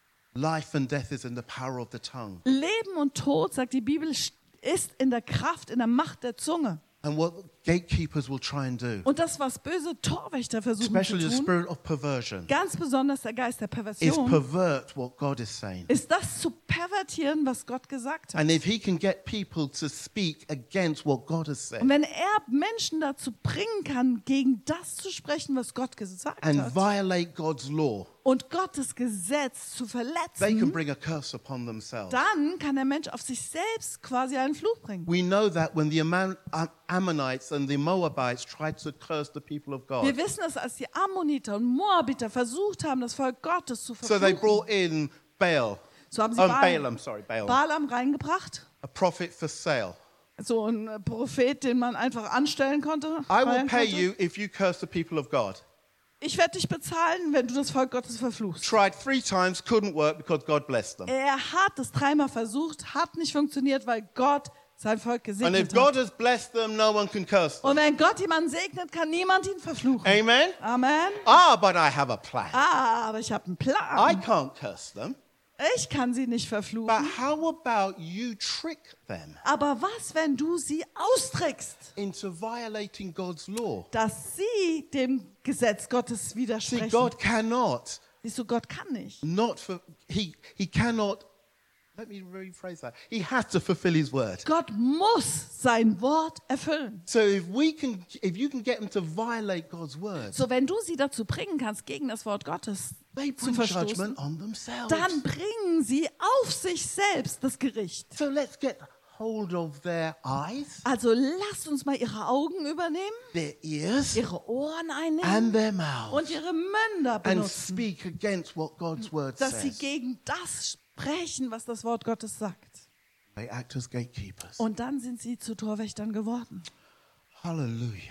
Life and death is in the power of the tongue. Leben und Tod, sagt die Bibel, ist in der Kraft, in der Macht der Zunge. And what gatekeepers will try and do, Und das, was böse Torwächter versuchen zu especially the tun, spirit of perversion, ganz besonders der Geist der is Perversion, pervert what God is saying. ist das zu pervertieren, was Gott gesagt hat. And if he can get people to speak against what God has said Und wenn er Menschen dazu bringen kann, gegen das zu sprechen, was Gott gesagt and hat, violate God's law, und Gottes Gesetz zu they can verletzen, bring a curse upon themselves. dann kann der Mensch auf sich selbst quasi einen Fluch bringen. We know that when the Ammon- Am- Ammonites and the Moabites tried to curse the people of Wir God, wissen es, als die Ammoniter und Moabiter versucht haben, das Volk Gottes zu so they verfluchen. brought in Baal, So haben sie um, Baal, Balaam, sorry, Balaam, Balaam reingebracht, a prophet for sale. so ein Prophet, den man einfach anstellen konnte. I will feiern pay konnte. you if you curse the people of God. Ich werde dich bezahlen, wenn du das Volk Gottes verfluchst. Tried three times, couldn't work because God blessed them. Er hat es dreimal versucht, hat nicht funktioniert, weil Gott sein Volk And if gesegnet God hat. has blessed them, no one can curse them. Und wenn Gott jemanden segnet, kann niemand ihn verfluchen. Amen? Amen. Ah, but I have a plan. Ah, aber ich habe einen I Plan. can't curse them. Ich kann sie nicht But verfluchen. how about you trick them Aber was, wenn du sie austrickst, into violating God's law? dass sie dem Gesetz Gottes See, widersprechen? God cannot, Siehst du, Gott kann nicht. not for, he, he cannot, let me rephrase that. He has to fulfill his word. Gott muss sein Wort erfüllen. So if we can, if you can get them to violate God's word, So, wenn du sie dazu bringen kannst, gegen das Wort Gottes they zu bring verstoßen, judgment on themselves. dann bringen sie auf sich selbst das Gericht. So let's get hold of their eyes, Also lasst uns mal ihre Augen übernehmen, their ears, ihre Ohren einnehmen and their mouth, und ihre Münder and benutzen, speak against what God's word dass sie says. gegen das sprechen, was das Wort Gottes sagt. They act as gatekeepers. Und dann sind sie zu Torwächtern geworden. Hallelujah.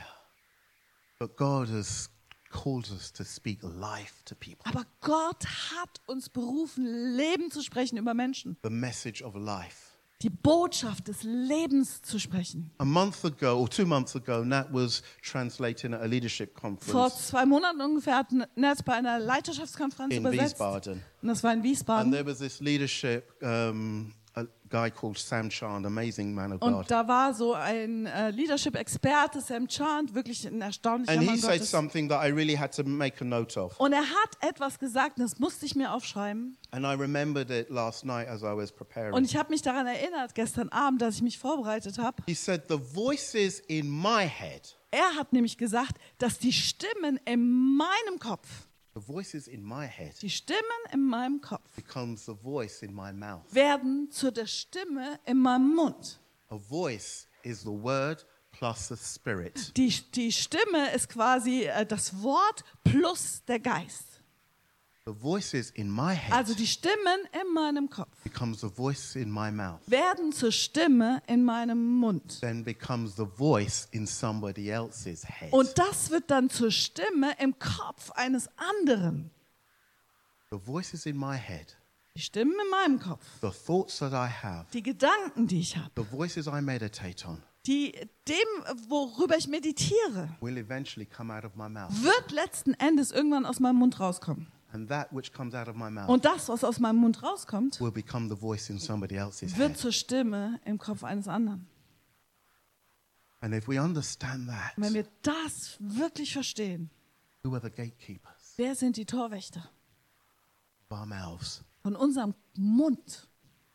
But God has called us to speak life to people. Aber Gott hat uns berufen, Leben zu sprechen über Menschen. The message of life. Die Botschaft des Lebens zu sprechen. A month ago, or two months ago, Nat was translating at a leadership Vor conference zwei Monaten ungefähr hat Nets bei einer Leiterschaftskonferenz in übersetzt. Wiesbaden. Und das war in And Wiesbaden. there was this leadership um, a guy called Sam Chand, amazing man of Und God. da war so ein äh, Leadership-Experte, Sam Chand, wirklich ein erstaunlicher And he Mann said Gottes. something that I really had to make a note of. Und er hat etwas gesagt, und das musste ich mir aufschreiben. And I remembered it last night as I was Und preparing. ich habe mich daran erinnert, gestern Abend, dass ich mich vorbereitet habe. He said, the voices in my head, Er hat nämlich gesagt, dass die Stimmen in meinem Kopf, the voices in my head die Stimmen in meinem Kopf, becomes the voice in my mouth. werden zu der Stimme in meinem Mund. A voice is the word plus the spirit. Die, die Stimme ist quasi äh, das Wort plus der Geist. The voices in my head Also die Stimmen in meinem Kopf becomes the voice in my mouth. werden zur Stimme in meinem Mund. Then becomes the voice in somebody else's head. Und das wird dann zur Stimme im Kopf eines anderen. The voices in my head, Die Stimmen in meinem Kopf, the thoughts that I have, die Gedanken, die ich habe, the voices I meditate on, die dem, worüber ich meditiere, will eventually come out of my mouth. wird letzten Endes irgendwann aus meinem Mund rauskommen. And that which comes out of my mouth Und das, was aus meinem Mund rauskommt, will become the voice in somebody else's wird head. zur Stimme im Kopf eines anderen. And if we understand that, Und wenn wir das wirklich verstehen, who are the gatekeepers wer sind die Torwächter of our mouths? von unserem Mund?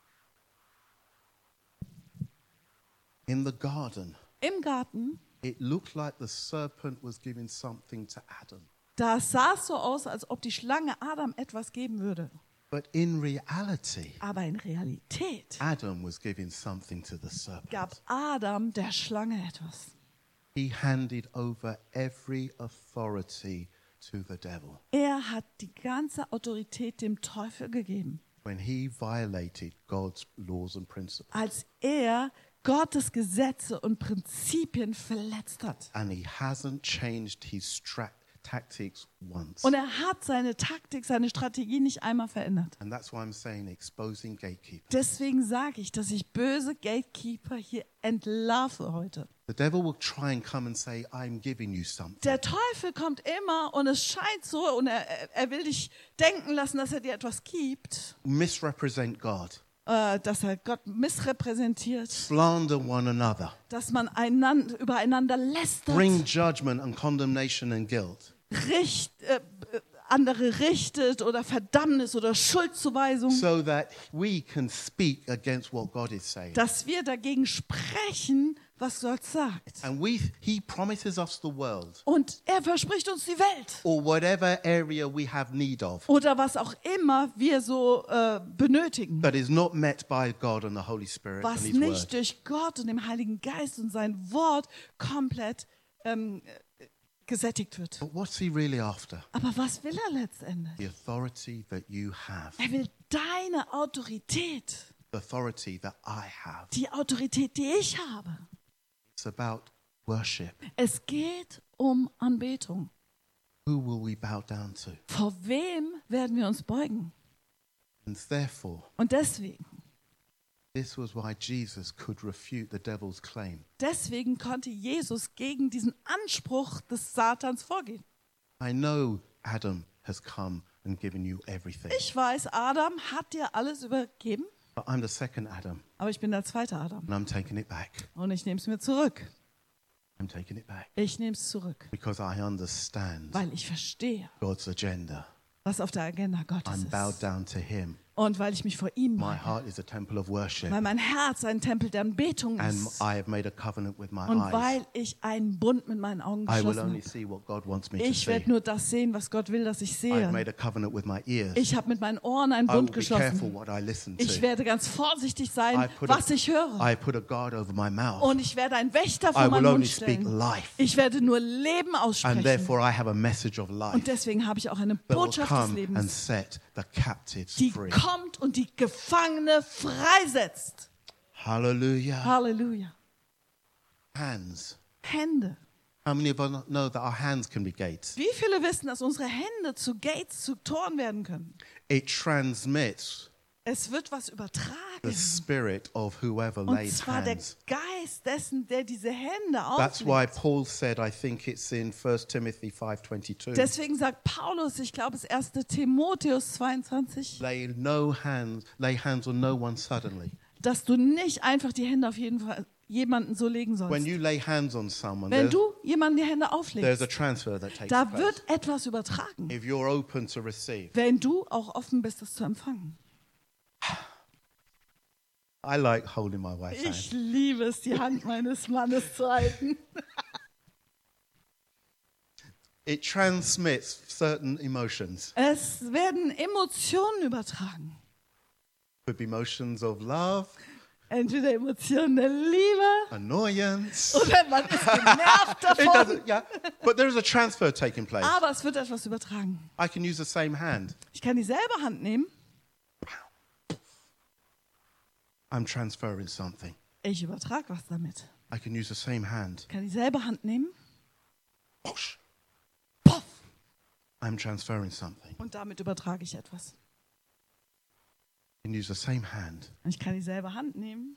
In the garden, Im Garten, it looked like the serpent was giving something to Adam. da sah es so aus, als ob die Schlange Adam etwas geben würde. But in reality, Aber in Realität Adam was giving something to the gab serpent. Adam der Schlange etwas. He handed over every authority to the devil Er hat die ganze Autorität dem Teufel gegeben, when he violated God's laws and principles. als er Gottes Gesetze und Prinzipien verletzt hat. And he hasn't changed his stra- tactics once. Und er hat seine Taktik, seine Strategie nicht einmal verändert. And that's why I'm saying exposing gatekeepers. Deswegen sage ich, dass ich böse Gatekeeper hier entlarve heute. The devil will try and come and say, I'm giving you something. Der Teufel kommt immer und es scheint so und er, er will dich denken lassen, dass er dir etwas gibt, Misrepresent God. äh, dass er Gott missrepräsentiert, Slander one another. dass man einander, übereinander lästert, Bring judgment and condemnation and guilt. richt, äh, äh, andere richtet oder Verdammnis oder Schuldzuweisung, So that we can speak against what God is saying. dass wir dagegen sprechen, was Gott sagt. And we, he promises us the world, Und er verspricht uns die Welt. or whatever area we have need of, Oder was auch immer wir so äh, benötigen, that is not met by God and the Holy Spirit and was his nicht word. durch Gott und den Heiligen Geist und sein Wort komplett ähm, äh, gesättigt wird. But what's he really after? Aber was will er letztendlich? The authority that you have. Er will deine Autorität, The authority that I have. die Autorität, die ich habe. It's about worship. Es geht um Anbetung. Who will we bow down to? Vor wem werden wir uns beugen? And therefore, Und deswegen, this was why Jesus could refute the devil's claim. deswegen konnte Jesus gegen diesen Anspruch des Satans vorgehen. I know Adam has come and given you everything, Ich weiß, Adam hat dir alles übergeben, but I'm the second Adam, aber ich bin der zweite Adam. and I'm taking it back. Und ich nehme es mir zurück. I'm taking it back Ich nehme es zurück, because I understand weil ich verstehe, God's agenda. was auf der Agenda Gottes I'm bowed ist. down to Him. Und weil ich mich vor ihm My beuge. heart is a temple of worship, Weil mein Herz ein Tempel der Anbetung and ist. I have made a covenant with my Und eyes. weil ich einen Bund mit meinen Augen I will geschlossen only habe. see what God wants me to Ich see. werde nur das sehen, was Gott will, dass ich I have sehe. made a covenant with my ears. Ich habe mit meinen Ohren einen I will Bund be careful geschlossen. what I listen Ich to. werde ganz vorsichtig I sein, put was a, ich höre. I put a guard over my mouth. Und ich werde einen Wächter vor I will meinen only Mund speak stellen. life. Ich werde nur Leben And aussprechen. therefore I have a message of life Und deswegen habe ich auch eine that will Botschaft des come and Lebens, set the captives die free. kommt und die Gefangene freisetzt. Hallelujah. Halleluja. Hands. Hände. How many of us know that our hands can be gates? Wie viele wissen, dass unsere Hände zu Gates, zu Toren werden können? It transmits Es wird was the übertragen. spirit of whoever Und lays zwar der hands. Geist dessen, der diese Hände That's why auflegt. Paul said, I think it's in First Timothy five twenty-two, Deswegen sagt Paulus, ich glaube es ist erster Timotheus zweiundzwanzig, lay no hands, lay hands on no one suddenly. dass du nicht einfach die Hände auf jeden Fall jemanden so legen When sollst. you lay hands on someone, Wenn there's, du jemanden die Hände there's a auflegst, transfer that takes da place. wird etwas übertragen, If you're open to receive. wenn du auch offen bist, das zu empfangen. I like holding my wife's hand. Ich liebe es, die Hand meines Mannes zu halten. It transmits certain emotions. Es werden Emotionen übertragen. Could be emotions of love, Entweder Emotionen der Liebe annoyance. oder man ist genervt It davon. doesn't, yeah, but there is a transfer taking place. Aber es wird etwas übertragen. I can use the same hand. Ich kann dieselbe Hand nehmen. I'm transferring something. Ich übertrage was damit. I can use the same hand. Ich kann dieselbe Hand nehmen. Whoosh. Puff. I'm transferring something. Und damit übertrage ich etwas. I can use the same hand. Und ich kann dieselbe Hand nehmen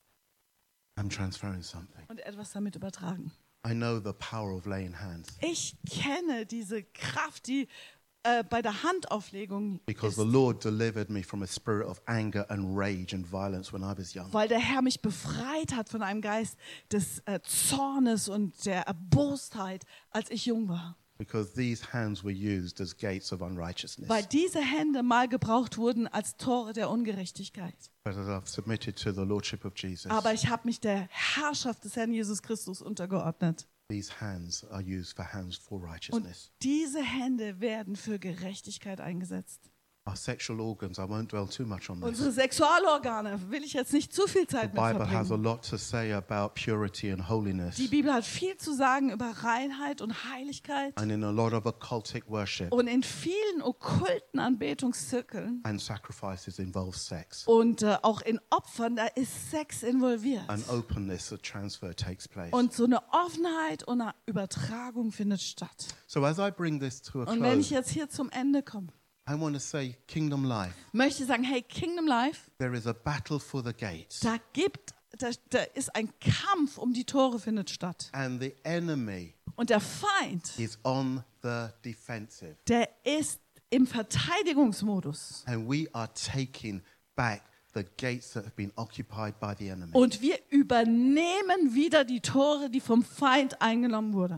I'm transferring something. und etwas damit übertragen. I know the power of laying hands Ich kenne diese Kraft, die äh, bei der Handauflegung because ist, the Lord delivered me from a spirit of anger and rage and violence when I was young. weil der Herr mich befreit hat von einem Geist des äh, Zornes und der Erbostheit, als ich jung war. Because these hands were used as gates of unrighteousness. Weil diese Hände mal gebraucht wurden als Tore der Ungerechtigkeit. But as I've submitted to the Lordship of Jesus, Aber ich habe mich der Herrschaft des Herrn Jesus Christus untergeordnet. these hands are used for hands for Und righteousness. diese Hände werden für Gerechtigkeit eingesetzt. Our sexual organs, I won't dwell too much on this. Unsere Sexualorgane will ich jetzt nicht zu viel The Zeit mit Bible has a verbringen. lot to say about purity and holiness Die Bibel hat viel zu sagen über Reinheit und Heiligkeit. and in a lot of occultic worship Und in vielen okkulten Anbetungszirkeln and sacrifices involve sex. und äh, auch in Opfern, da ist Sex involviert. And openness, a transfer takes place. Und so eine Offenheit und eine Übertragung findet statt. So as I bring this to a Und wenn ich close, jetzt hier zum Ende komme, I want to say, Kingdom Life, möchte ich sagen, hey, Kingdom Life, there is a battle for the gates. da gibt, da, da ist ein Kampf um die Tore findet statt. And the enemy Und der Feind, is on the defensive. der ist im Verteidigungsmodus. And we are taking back the gates that have been occupied by the enemy. Und wir übernehmen wieder die Tore, die vom Feind eingenommen wurden.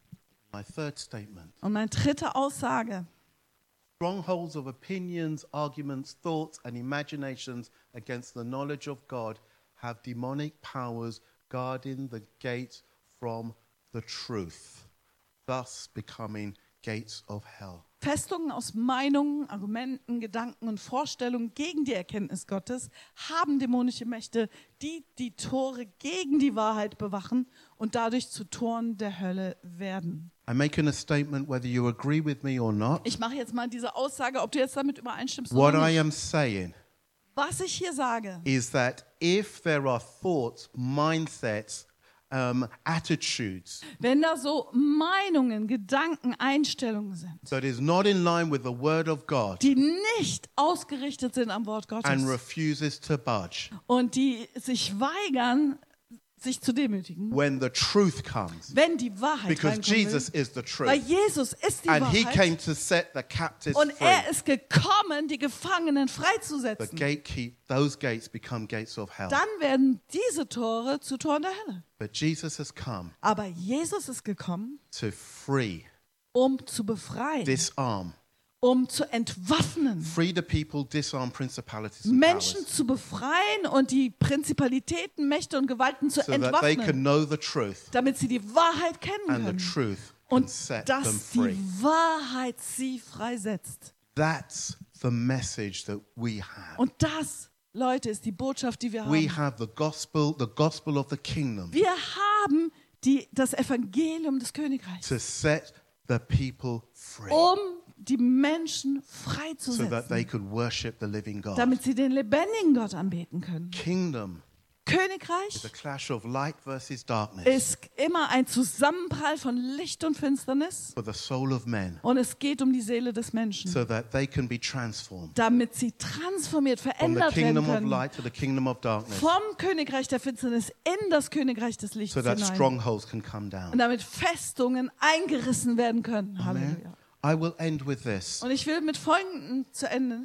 My third statement. Und meine dritte Aussage, Strongholds of opinions, arguments, thoughts, and imaginations against the knowledge of God have demonic powers guarding the gates from the truth, thus becoming gates of hell. Festungen aus Meinungen, Argumenten, Gedanken und Vorstellungen gegen die Erkenntnis Gottes haben dämonische Mächte, die die Tore gegen die Wahrheit bewachen und dadurch zu Toren der Hölle werden. I'm making a statement whether you agree with me or not. Ich mache jetzt mal diese Aussage, ob du jetzt damit übereinstimmst What oder I nicht. am saying Was ich hier sage, is that if there are thoughts, mindsets, um, attitudes wenn da so Meinungen, Gedanken, Einstellungen sind, that is not in line with the word of God die nicht ausgerichtet sind am Wort and Gottes refuses to budge, und die sich weigern, sich zu demütigen, when the truth comes, wenn die Wahrheit because reinkommen Jesus will, is the weil truth, Jesus ist die and he Wahrheit came to set the captives und free. er ist gekommen, die Gefangenen The freizusetzen. gatekeep, those gates become gates of hell. Dann werden diese Tore zu Toren der Hölle. But Jesus has come Aber Jesus ist gekommen, to free, um zu befreien, disarm, um zu entwaffnen, free the people, disarm principalities and Menschen powers, zu befreien und die Prinzipalitäten, Mächte und Gewalten zu so that they can entwaffnen, know the truth, damit sie die Wahrheit kennen and the können truth can und set them dass free. die Wahrheit sie freisetzt. That's the message that we have. Und das, Leute, ist die Botschaft, die wir We haben. have the gospel, the gospel of the kingdom, Wir haben die, das Evangelium des Königreichs, to set the people free, um die Menschen so that they freizusetzen, could worship the living God. damit sie den lebendigen Gott anbeten können. Kingdom Königreich is a clash of light versus darkness ist immer ein Zusammenprall von Licht und Finsternis for the soul of men, und es geht um die Seele des Menschen, so that they can be transformed damit sie transformiert, from the verändert werden kingdom of können. light to the kingdom of darkness, Vom Königreich der Finsternis in das Königreich des Lichts so that hinein. strongholds can come Und down. damit Festungen eingerissen werden können. Amen. Halleluja. I will end with this Und ich will mit Folgendem zu Ende,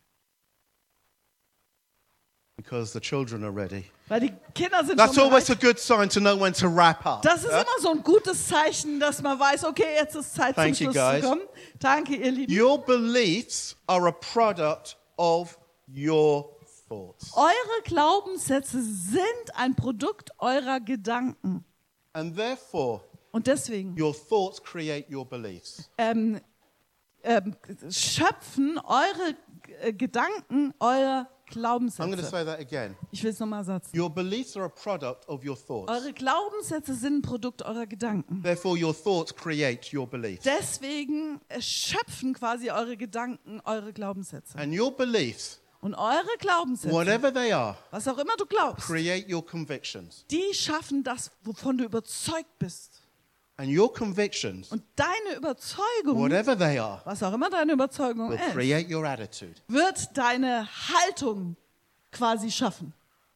because the children are ready. weil die Kinder sind That's schon always bereit. a good sign to know when to wrap up. Das ist Yeah? immer so ein gutes Zeichen, dass man weiß, okay, jetzt ist Zeit Thank zum you, Schluss guys. zu kommen. Danke, ihr Lieben. Your beliefs are a product of your thoughts. Eure Glaubenssätze sind ein Produkt eurer Gedanken. And therefore, Und deswegen your thoughts create your beliefs. ähm, ähm, schöpfen eure äh, Gedanken euer I'm going to Glaubenssätze. say that again. Ich will es nochmal sagen. Your beliefs are a product of your thoughts. Eure Glaubenssätze sind ein Produkt eurer Gedanken. Therefore, your thoughts create your beliefs. Deswegen schöpfen quasi eure Gedanken eure Glaubenssätze. And your beliefs, Und eure Glaubenssätze, whatever they are, was auch immer du glaubst, create your convictions. die schaffen das, wovon du überzeugt bist. And your convictions, Und deine Überzeugung, whatever they are, was auch immer deine Überzeugung will ist, create your attitude. wird deine Haltung quasi schaffen.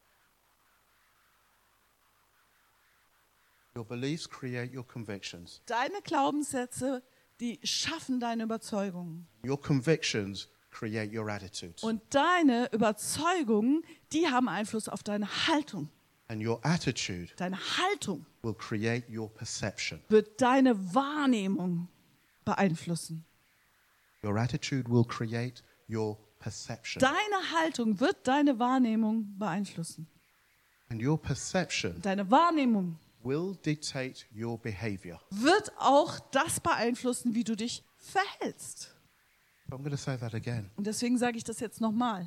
Your beliefs create your convictions. Deine Glaubenssätze, die schaffen deine Überzeugungen. Your convictions create your attitude. Und deine Überzeugungen, die haben Einfluss auf deine Haltung. And your attitude Deine Haltung will create your perception. wird deine Wahrnehmung beeinflussen. Your attitude will create your perception. Deine Haltung wird deine Wahrnehmung beeinflussen. And your perception Deine Wahrnehmung will dictate your behavior. wird auch das beeinflussen, wie du dich verhältst. I'm going to say that again. Und deswegen sage ich das jetzt nochmal.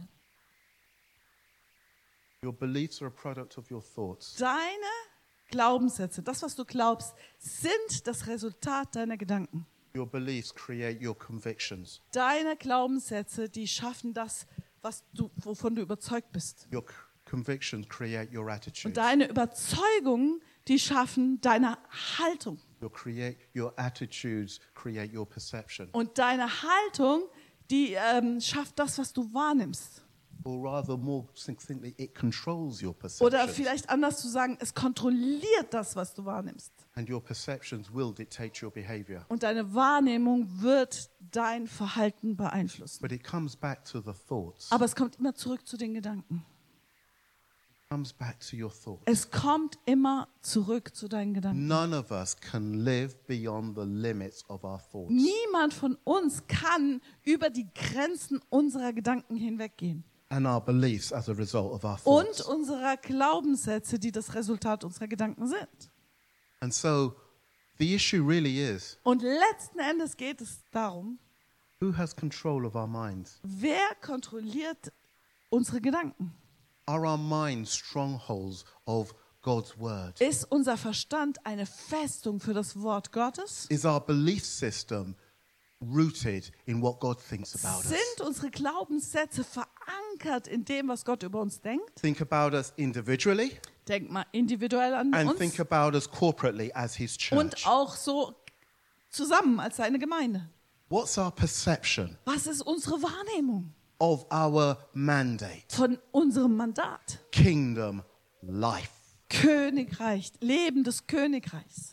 Your beliefs are a product of your thoughts. Deine Glaubenssätze, das, was du glaubst, sind das Resultat deiner Gedanken. Your beliefs create your convictions. Deine Glaubenssätze, die schaffen das, was du, wovon du überzeugt bist. Your c- convictions create your attitude. Und deine Überzeugungen, die schaffen deine Haltung. Your create your attitudes create your perception. Und deine Haltung, die ähm, schafft das, was du wahrnimmst. Or rather, more succinctly, it controls your perceptions. Oder vielleicht anders zu sagen, es kontrolliert das, was du wahrnimmst. And your perceptions will dictate your behavior. Und deine Wahrnehmung wird dein Verhalten beeinflussen. But it comes back to the thoughts. Aber es kommt immer zurück zu den Gedanken. It comes back to your thoughts. Es kommt immer zurück zu deinen Gedanken. None of us can live beyond the limits of our thoughts. Niemand von uns kann über die Grenzen unserer Gedanken hinweggehen. And our beliefs as a result of our Und thoughts. unserer Glaubenssätze, die das Resultat unserer Gedanken sind. And so the issue really is, Und letzten Endes geht es darum, who has control of our minds? wer kontrolliert unsere Gedanken? Are our minds strongholds of God's word? Ist unser Verstand eine Festung für das Wort Gottes? Is our belief system rooted in what God thinks about us? Sind unsere Glaubenssätze verankert in dem, was Gott über uns denkt? Think about us individually Denk mal individuell an and uns think about us corporately as His und church. auch so zusammen als seine Gemeinde. What's our perception Was ist unsere Wahrnehmung of our mandate? von unserem Mandat? Kingdom life. Königreich, Leben des Königreichs.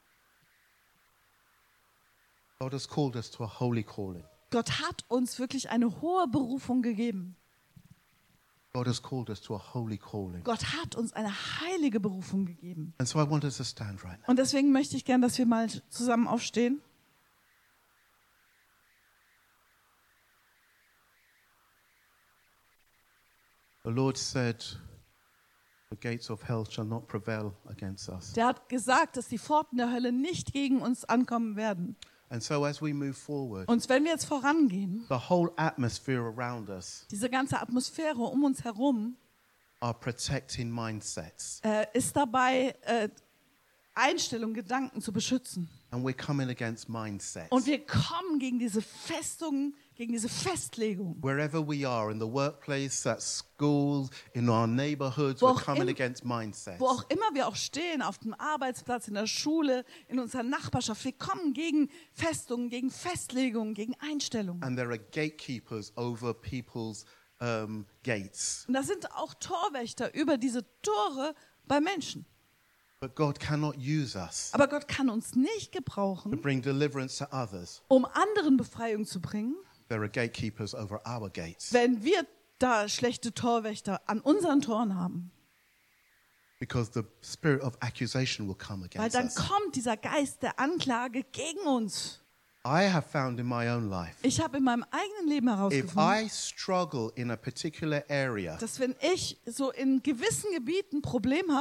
God has called us to a holy calling. Gott hat uns wirklich eine hohe Berufung gegeben. God has called us to a holy calling. Gott hat uns eine heilige Berufung gegeben. And so I want us to stand right now. Und deswegen möchte ich gern, dass wir mal zusammen aufstehen. The Lord said, the gates of hell shall not prevail against us. Der hat gesagt, dass die Pforten der Hölle nicht gegen uns ankommen werden. And so as we move forward, Und wenn wir jetzt vorangehen, the whole atmosphere around us diese ganze Atmosphäre um uns herum are protecting mindsets. äh, ist dabei, äh, Einstellungen, Gedanken zu beschützen. And we're coming against mindsets. Und wir kommen gegen diese Festungen, gegen diese Festlegung. Wherever we are, in the workplace, at schools, in our neighborhoods, Wo we're auch coming im- against mindsets. Wo auch immer wir auch stehen, auf dem Arbeitsplatz, in der Schule, in unserer Nachbarschaft, wir kommen gegen Festungen, gegen Festlegungen, gegen Einstellungen. And there are gatekeepers over people's um, gates. Und da sind auch Torwächter über diese Tore bei Menschen. But God cannot use us Aber Gott kann uns nicht to gebrauchen, bring deliverance to others. um anderen Befreiung zu bringen, There are gatekeepers over our gates. wenn wir da schlechte Torwächter an unseren Toren haben. Because the spirit of accusation will come Weil against dann us. kommt dieser Geist der Anklage gegen uns. I have found in my own life, Ich habe in meinem eigenen Leben if herausgefunden, I struggle in a particular area dass wenn ich so in gewissen Gebieten ein Problem habe,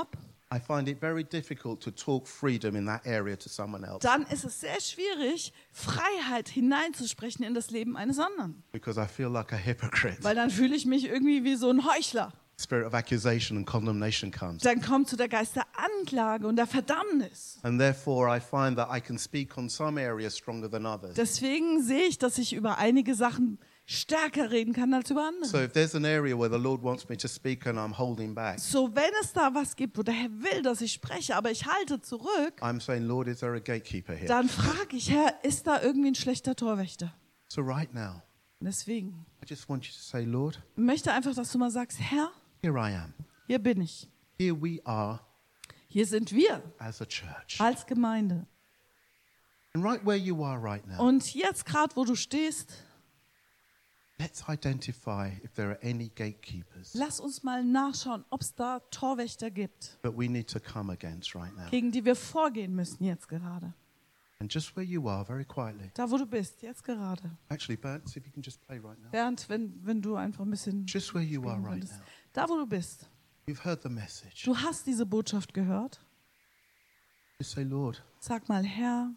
I find it very difficult to talk freedom in that area to someone else dann ist es sehr schwierig, Freiheit hineinzusprechen in das Leben eines anderen. because I feel like a hypocrite. Weil dann fühle ich mich irgendwie wie so ein Heuchler. Spirit of accusation and condemnation comes. Dann kommt zu der Geist der Anklage und der Verdammnis. And therefore, I find that I can speak on some areas stronger than others. Deswegen sehe ich, dass ich über einige Sachen stärker reden kann als über So andere. if there's an area where the Lord wants me to speak and I'm holding back, So, wenn es da was gibt, wo der Herr will, dass ich spreche, aber ich halte zurück, I'm saying, Lord, is there a gatekeeper here? dann frage ich, Herr, ist da irgendwie ein schlechter Torwächter? So right now, Deswegen I just want you to say, Lord, ich möchte einfach, dass du mal sagst, Herr, here I am. hier bin ich. Here we are Hier sind wir as a church. als Gemeinde. And right where you are right now, Und jetzt gerade, wo du stehst, let's identify if there are any gatekeepers lass uns mal nachschauen, ob es da Torwächter gibt, that we need to come against right now. gegen die wir vorgehen müssen jetzt gerade. And just where you are, very quietly. Da, wo du bist, jetzt gerade. Actually, Bernd, see if you can just play right now. Bernd, wenn, wenn du einfach ein bisschen Just where you are spielen right könntest. now. Da, wo du bist. You've heard the message. Du hast diese Botschaft gehört. Just say, Lord, Sag mal, Herr,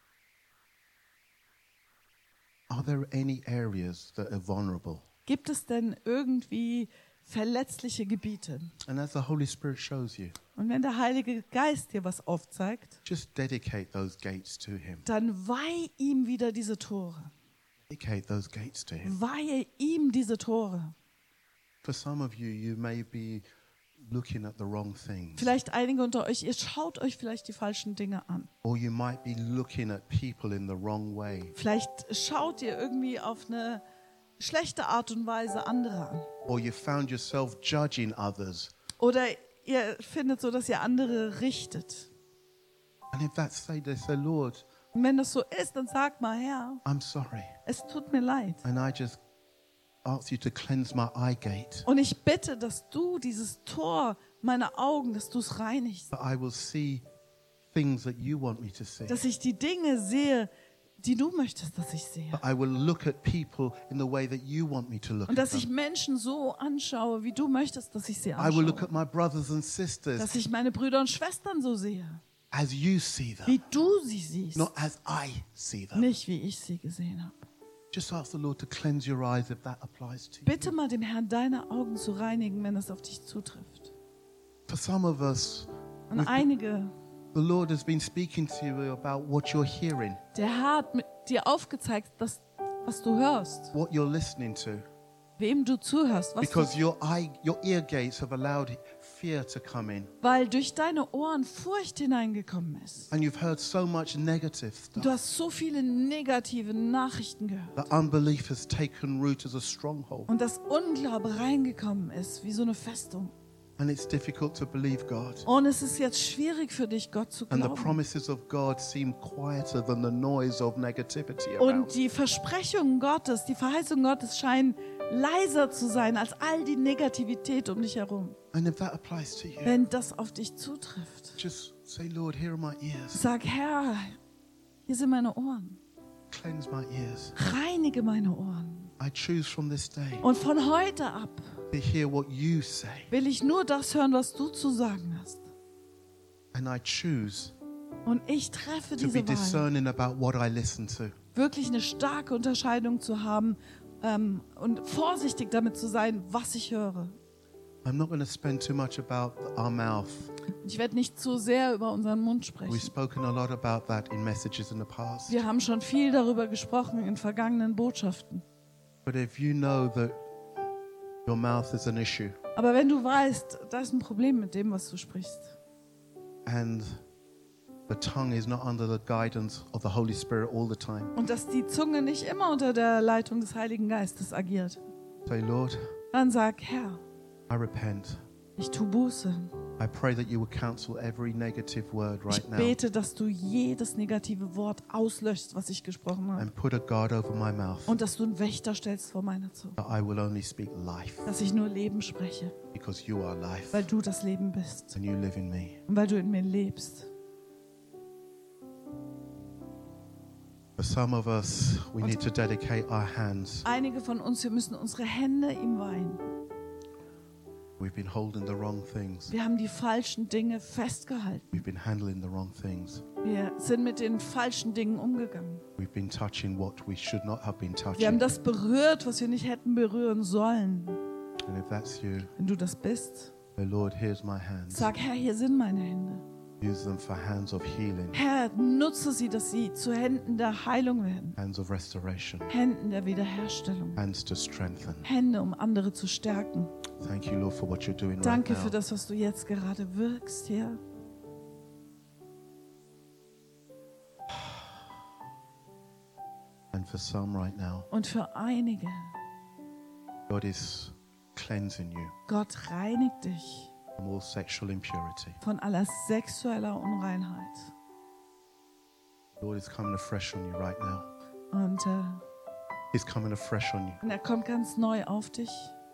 are there any areas that are vulnerable? gibt es denn irgendwie verletzliche Gebiete? And as the Holy Spirit shows you, Und wenn der Heilige Geist dir was aufzeigt, just dedicate those gates to Him. dann weih ihm wieder diese Tore. Dedicate those gates to Him. Weihe ihm diese Tore. For some of you, you may be looking at the wrong things. Vielleicht einige unter euch, ihr schaut euch vielleicht die falschen Dinge an. Or you might be looking at people in the wrong way. Vielleicht schaut ihr irgendwie auf eine schlechte Art und Weise andere an. Or you found yourself judging others. Oder ihr findet so, dass ihr andere richtet. And if that's say, they say, Lord, Und wenn das so ist, dann sag mal, Herr, I'm sorry. es tut mir leid. And I just ask you to cleanse my eye gate. Und ich bitte, dass du dieses Tor meiner Augen, dass du es reinigst. That I will see things that you want me to see. Dass ich die Dinge sehe, die du möchtest, dass ich sehe. That I will look at people in the way that you want me to look Und at dass ich them. Menschen so anschaue, wie du möchtest, dass ich sie I will look anschaue. at my brothers and sisters Dass ich meine Brüder und Schwestern so sehe, as you see them, wie du sie siehst. not as I see them. Nicht, wie ich sie gesehen habe. Just ask the Lord to cleanse your eyes if that applies to you. Bitte mal dem Herrn deine Augen zu reinigen, wenn es auf dich zutrifft. For some of us, Und einige, the Lord has been speaking to you about what you're hearing, der Herr hat mit dir aufgezeigt, dass, was du hörst, what you're listening to, wem du zuhörst, was because du, your eye, your ear gates have allowed fear to come in, weil durch deine Ohren Furcht hineingekommen ist. and you've heard so much negative Du stuff. hast so viele negative Nachrichten gehört. That unbelief has taken root as a stronghold, Und das Unglaube reingekommen ist, wie so eine Festung. and it's difficult to believe God. Und es ist jetzt schwierig für dich, Gott zu And the glauben. promises of God seem quieter than the noise of negativity around. Und die Versprechungen Gottes, die Verheißungen Gottes scheinen leiser zu sein als all die Negativität um dich herum. And if that applies to you, Wenn das auf dich zutrifft, just say, Lord, here are my ears. sag, Herr, hier sind meine Ohren. Cleanse my ears. Reinige meine Ohren. I choose from this day Und von heute ab to hear what you say. will ich nur das hören, was du zu sagen hast. And I choose Und ich treffe to be diese Wahl, discerning about what I listen to. wirklich eine starke Unterscheidung zu haben ähm, und vorsichtig damit zu sein, was ich höre. I'm not going to spend too much about our mouth. Ich werde nicht zu sehr über unseren Mund We've sprechen. spoken a lot about that in messages in the past. Wir haben schon viel darüber gesprochen in vergangenen Botschaften. But if you know that your mouth is an issue Aber wenn du weißt, da ist ein Problem mit dem, was du sprichst, and the tongue is not under the guidance of the Holy Spirit all the time, und dass die Zunge nicht immer unter der Leitung des Heiligen Geistes agiert, say, Lord, dann sag, Herr, I repent. ich tu Buße. I pray that you will cancel every negative word Ich right now bete, dass du jedes negative Wort auslöschst, was ich gesprochen habe. and put a guard over my mouth, Und dass du einen Wächter stellst vor meiner Zunge. that I will only speak life Dass ich nur Leben spreche, because you are life weil du das Leben bist. and you live in me. Und weil du in mir lebst. For some of us, we need to dedicate our hands. Einige von uns, wir müssen unsere Hände ihm weihen. We've been holding the wrong things. Wir haben die falschen Dinge festgehalten. We've been handling the wrong things. Wir sind mit den falschen Dingen umgegangen. We've been touching what we should not have been Wir haben touching. das berührt, was wir nicht hätten berühren sollen. And if that's you, Wenn du das bist, say, Lord, here's my hands. sag, Herr, hier sind meine Hände. Use them for hands of healing, Herr, nutze sie, dass sie zu Händen der Heilung werden. hands of restoration, Händen der Wiederherstellung. hands to strengthen. Hände, um andere zu stärken. Thank you, Lord, for what you're doing Danke right für now. das, was du jetzt gerade wirkst, Herr. And for some right now, Und für einige, God is cleansing you Gott reinigt dich from all sexual impurity. von aller sexueller Unreinheit. Lord is coming afresh on you right now. Und, äh, He's coming afresh on you. und er kommt ganz neu auf dich.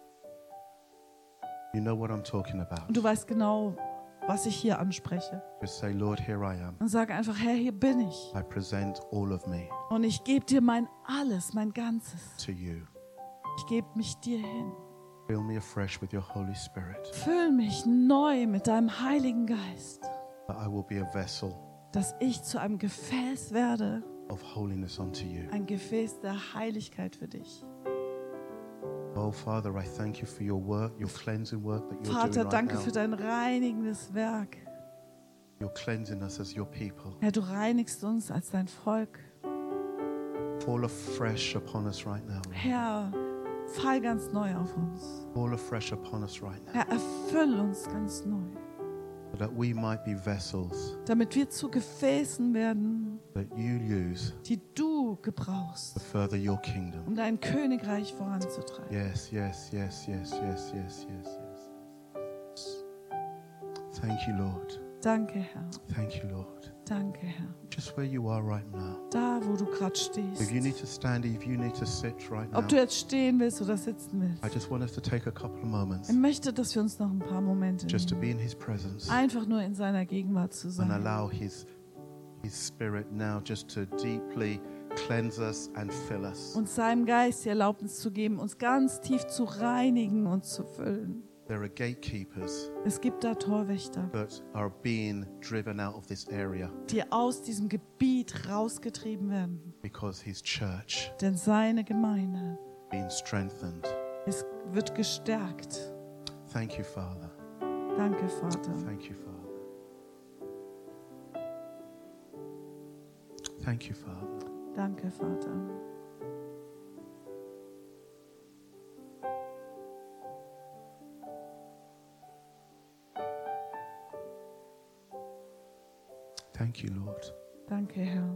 You know what I'm talking about. Und du weißt genau, was ich hier anspreche. Just say, Lord, here I am. Und sag einfach, Herr, hier bin ich. I present all of me Und ich gebe dir mein alles, mein Ganzes. to you. Ich gebe mich dir hin. Fill me afresh with your Holy Spirit, Füll mich neu mit deinem Heiligen Geist, that I will be a vessel dass ich zu einem Gefäß werde, of holiness unto you. ein Gefäß der Heiligkeit für dich. Oh, Father, I thank you for your work, your cleansing work that you're Vater, doing right danke now. für dein reinigendes Werk. You're cleansing us as your people. Herr, du reinigst uns als dein Volk. Fall afresh upon us right now. Lord. Herr, fall ganz neu auf uns. Fall afresh upon us right now. Herr, erfüll uns ganz neu, So that we might be vessels damit wir zu Gefäßen werden, that you use die du gebrauchst, to further your kingdom. um dein Königreich voranzutreiben. Yes, yes, yes, yes, yes, yes, yes, yes. Thank you, Lord. Danke, Herr. Thank you, Lord. Danke, Herr. Just where you are right now. Da, wo du gerade stehst. If you need to stand, if you need to sit right now, Ob du jetzt stehen willst oder sitzen willst. I just want us to take a couple of moments Ich möchte, dass wir uns noch ein paar Momente just to nehmen. be in His presence Einfach nur in seiner Gegenwart zu and sein. allow His His Spirit now just to deeply cleanse us and fill us. Und seinem Geist die Erlaubnis zu geben, uns ganz tief zu reinigen und zu füllen. There are gatekeepers Es gibt da Torwächter, that are being driven out of this area die aus diesem Gebiet rausgetrieben werden. because His church Denn seine Gemeinde being strengthened. ist, wird gestärkt. Thank you, Father. Danke, Vater. Thank you, Father. Thank you, Father. Danke, Vater. Thank you, Lord. Danke, Herr.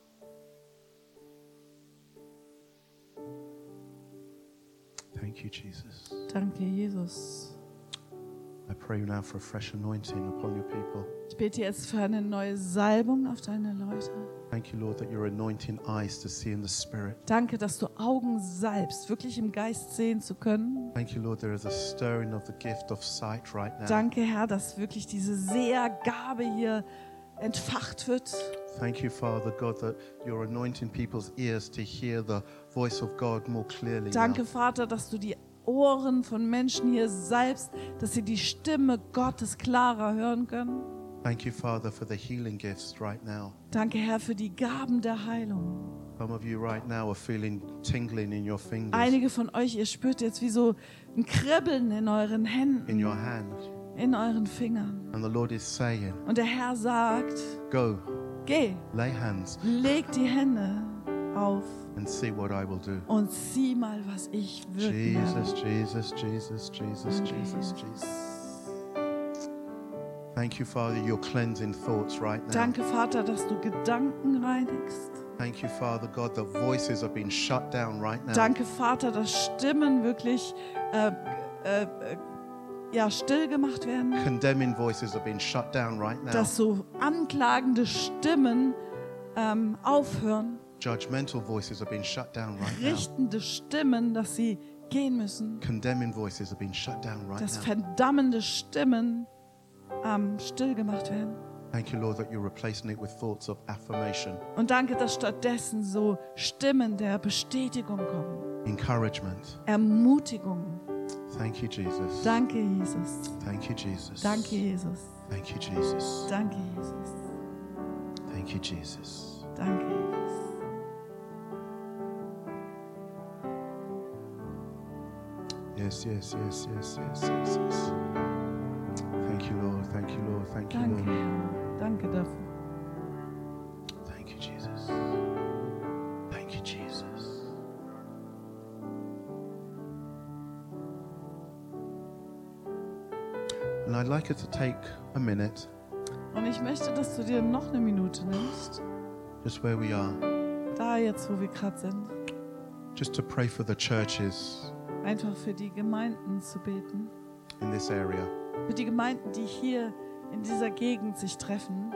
Thank you, Jesus. Danke, Jesus. I pray now for a fresh anointing upon your people. Ich bete jetzt für eine neue Salbung auf deine Leute. Thank you, Lord, that you're anointing eyes to see in the Spirit. Danke, dass du Augen salbst, wirklich im Geist sehen zu können. Thank you, Lord, there is a stirring of the gift of sight right now. Danke, Herr, dass wirklich diese Sehergabe hier entfacht wird. Thank you, Father God, that you're anointing people's ears to hear the voice of God more clearly. Danke, now. Vater, dass du die Ohren von Menschen hier salbst, dass sie die Stimme Gottes klarer hören können. Thank you, Father, for the healing gifts right now. Danke, Herr, für die Gaben der Heilung. Some of you right now are feeling tingling in your fingers, Einige von euch, ihr spürt jetzt wie so ein Kribbeln in euren in Händen, your hand. in euren Fingern. And the Lord is saying, Und der Herr sagt, go, geh, lay hands leg die Hände auf and see what I will do. und sieh mal, was ich wirken werde. Jesus, Jesus, Jesus, Jesus, Danke, Jesus, Jesus. Jesus. Thank you, Father, you're cleansing thoughts right now. Danke, Vater, dass du Gedanken reinigst. Thank you, Father God, that voices are being shut down right now. Danke, Vater, dass Stimmen wirklich äh, äh, äh, ja, still gemacht werden. Condemning voices are being shut down right now. Dass so anklagende Stimmen ähm, aufhören. Judgmental voices are being shut down right now. Richtende Stimmen, dass sie gehen müssen. Condemning voices are being shut down right Dass now. verdammende Stimmen ähm, still gemacht werden. Thank you, Lord, that you're replacing it with thoughts of affirmation, Und danke, dass stattdessen so Stimmen der Bestätigung kommen. encouragement. Ermutigung. Thank you, Jesus. Danke, Jesus. Thank you, Jesus. Danke, Jesus. Thank you, Jesus. Danke, Jesus. Thank you, Jesus. Danke, Jesus. Yes, yes, yes, yes, yes, yes, yes. Thank you, Lord. Thank you, Lord. Thank you, Danke, Lord. Herr. Danke dafür. Thank you, Jesus. Thank you, Jesus. And I'd like us to take a minute, Und ich möchte, dass du dir noch eine Minute nimmst, just where we are, da jetzt, wo wir gerade sind, just to pray for the churches einfach für die Gemeinden zu beten. in this area. Für die Gemeinden, die hier in dieser Gegend sich treffen.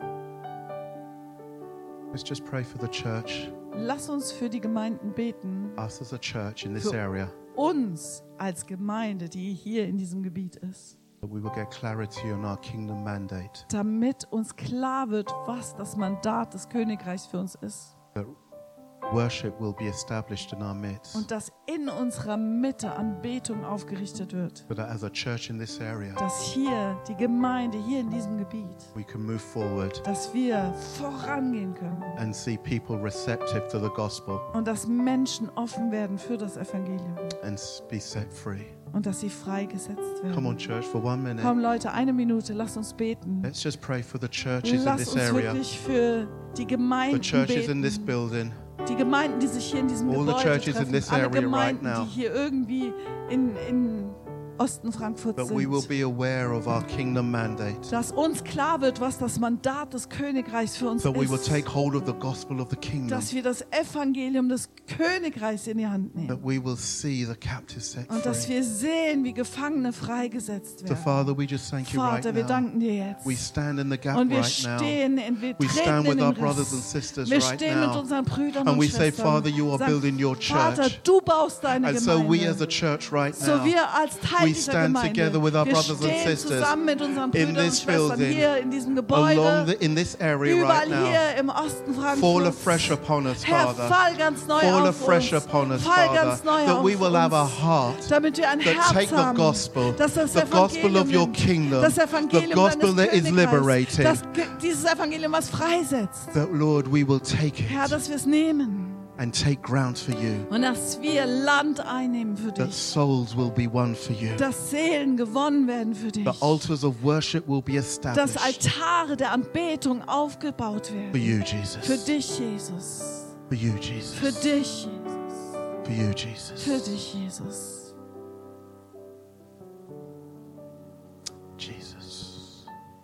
Let's just pray for the church, Lass uns für die Gemeinden beten. us as a church in this Für- area, Uns als Gemeinde, die hier in diesem Gebiet ist. that we will get clarity on our kingdom mandate, Damit uns klar wird, was das Mandat des Königreichs für uns ist. that worship will be established in our midst, Und dass in unserer Mitte Anbetung aufgerichtet wird. but that as a church in this area, Dass hier die Gemeinde, hier in diesem Gebiet, we can move forward dass wir vorangehen können. and see people receptive to the gospel Und dass Menschen offen werden für das Evangelium. and s- be set free. Und dass sie freigesetzt Come werden. on, church, for one minute. Komm Leute, eine Minute, lasst uns beten. Let's just pray for the churches in Lass this uns area, wirklich für die the Gemeinden churches in this beten. building, Die Gemeinden, die sich hier in diesem All the Gebäude churches in treffen. this Alle area Gemeinden, right now. die hier irgendwie in, in Osten Frankfurt that we will sind. be aware of our kingdom mandate, Dass uns klar wird, was das Mandat des Königreichs für uns that we will ist. take hold of the gospel of the kingdom, Dass wir das Evangelium des Königreichs in die Hand nehmen. that we will see the captives set Und dass free. wir sehen, wie Gefangene freigesetzt So, werden. Father, we just thank you right Vater, wir now. danken dir jetzt. We stand in the gap Und wir right now. stehen, in, wir We treten stand in with den our brothers and Riss. sisters Wir right stehen mit now. unseren Brüdern And und we say, Schwestern. Father, you are Sagen, building your Vater, church. du baust deine And so we Gemeinde. as a church right So now, wir als Teil we dieser stand Gemeinde, together with our wir brothers and stehen sisters zusammen mit unseren in Brüdern und this Schwestern building, hier in diesem along Gebäude, the, in this area überall right now, hier im Osten fall Frankfurts. afresh upon us, Herr, Father. fall ganz neu Fall auf afresh uns. upon us, Fall Father, ganz neu that auf we will have a uns. heart Damit wir ein that Herz take the haben, gospel, dass das the gospel of your Evangelium, kingdom, das the Evangelium gospel deines that is Königreichs, liberating, das, dieses Evangelium, was freisetzt. that, Lord, we will take Herr, it dass wir es nehmen and take ground for you, und dass wir Land einnehmen für that dich, souls will be won for you, dass Seelen gewonnen werden für dich, the altars of worship will be dass established Altare der Anbetung aufgebaut for werden. you, Für Jesus, dich, Jesus. for you, Für Jesus, dich, Jesus. for you, Für Jesus, dich, Jesus. Jesus.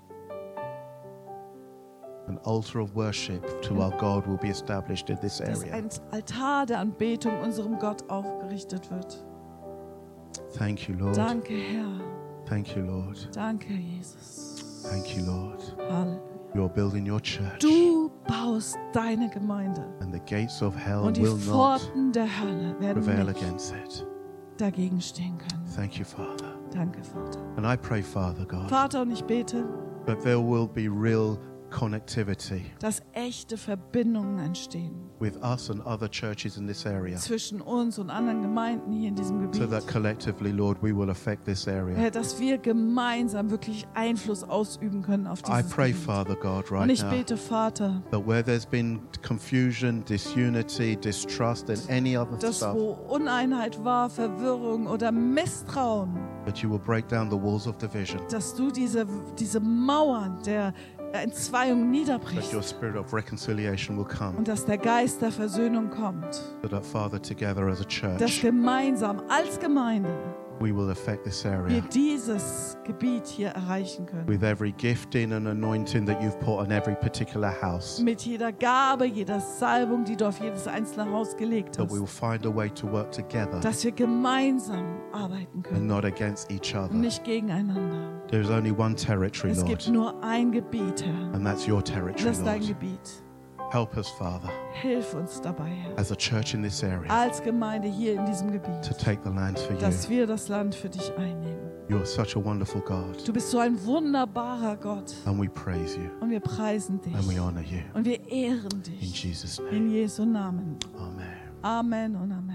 An altar of worship to our God will be established in this Dass area. ein Altar der Anbetung unserem Gott aufgerichtet wird. Thank you, Lord. Danke, Herr. Thank you, Lord. Danke, Jesus. Thank you, Lord. Halleluja. You're building your church, Du baust deine Gemeinde. and the gates of hell Und die will not Pforten der Hölle werden prevail nicht against it. dagegen stehen können. Thank you, Father. Danke, Vater. And I pray, Father God, Vater, und ich bete, that there will be real connectivity dass echte Verbindungen entstehen with us and other churches in this area, zwischen uns und anderen Gemeinden hier in diesem so Gebiet. that collectively, Lord, we will affect this area. Herr, dass wir gemeinsam wirklich Einfluss ausüben können auf I dieses pray, Gebiet. Father God, Und right ich now, bete, Vater, that where there's been confusion, disunity, distrust, and any other dass stuff, wo Uneinheit war, Verwirrung oder Misstrauen, that you will break down the walls of division, dass du diese, diese Mauern der Entzweiung that niederbrichst your spirit of reconciliation will come, und dass der Geist der Versöhnung kommt. so that, Father, together as a Dass church, gemeinsam als Gemeinde we will affect this wir area dieses Gebiet hier erreichen können. with every gifting and anointing that you've put on every particular house, Mit jeder Gabe, jeder Salbung, die du auf jedes einzelne Haus gelegt that we will hast. find a way to work together Dass wir gemeinsam arbeiten and können not against each und other. nicht gegeneinander. There is only one territory, Es gibt Lord, nur ein Gebiet, Herr. and that's your Das territory, ist dein Lord. Gebiet. Help us, Father, Hilf uns dabei, Herr. as a church in this area, Als Gemeinde hier in diesem to Gebiet, take the land for you. dass wir das Land für dich einnehmen. You are such a wonderful God, Du bist so ein wunderbarer Gott and we praise you und wir preisen dich and we honor you. und wir ehren In dich. Jesus' name, In Jesu Namen. amen. Amen und Amen.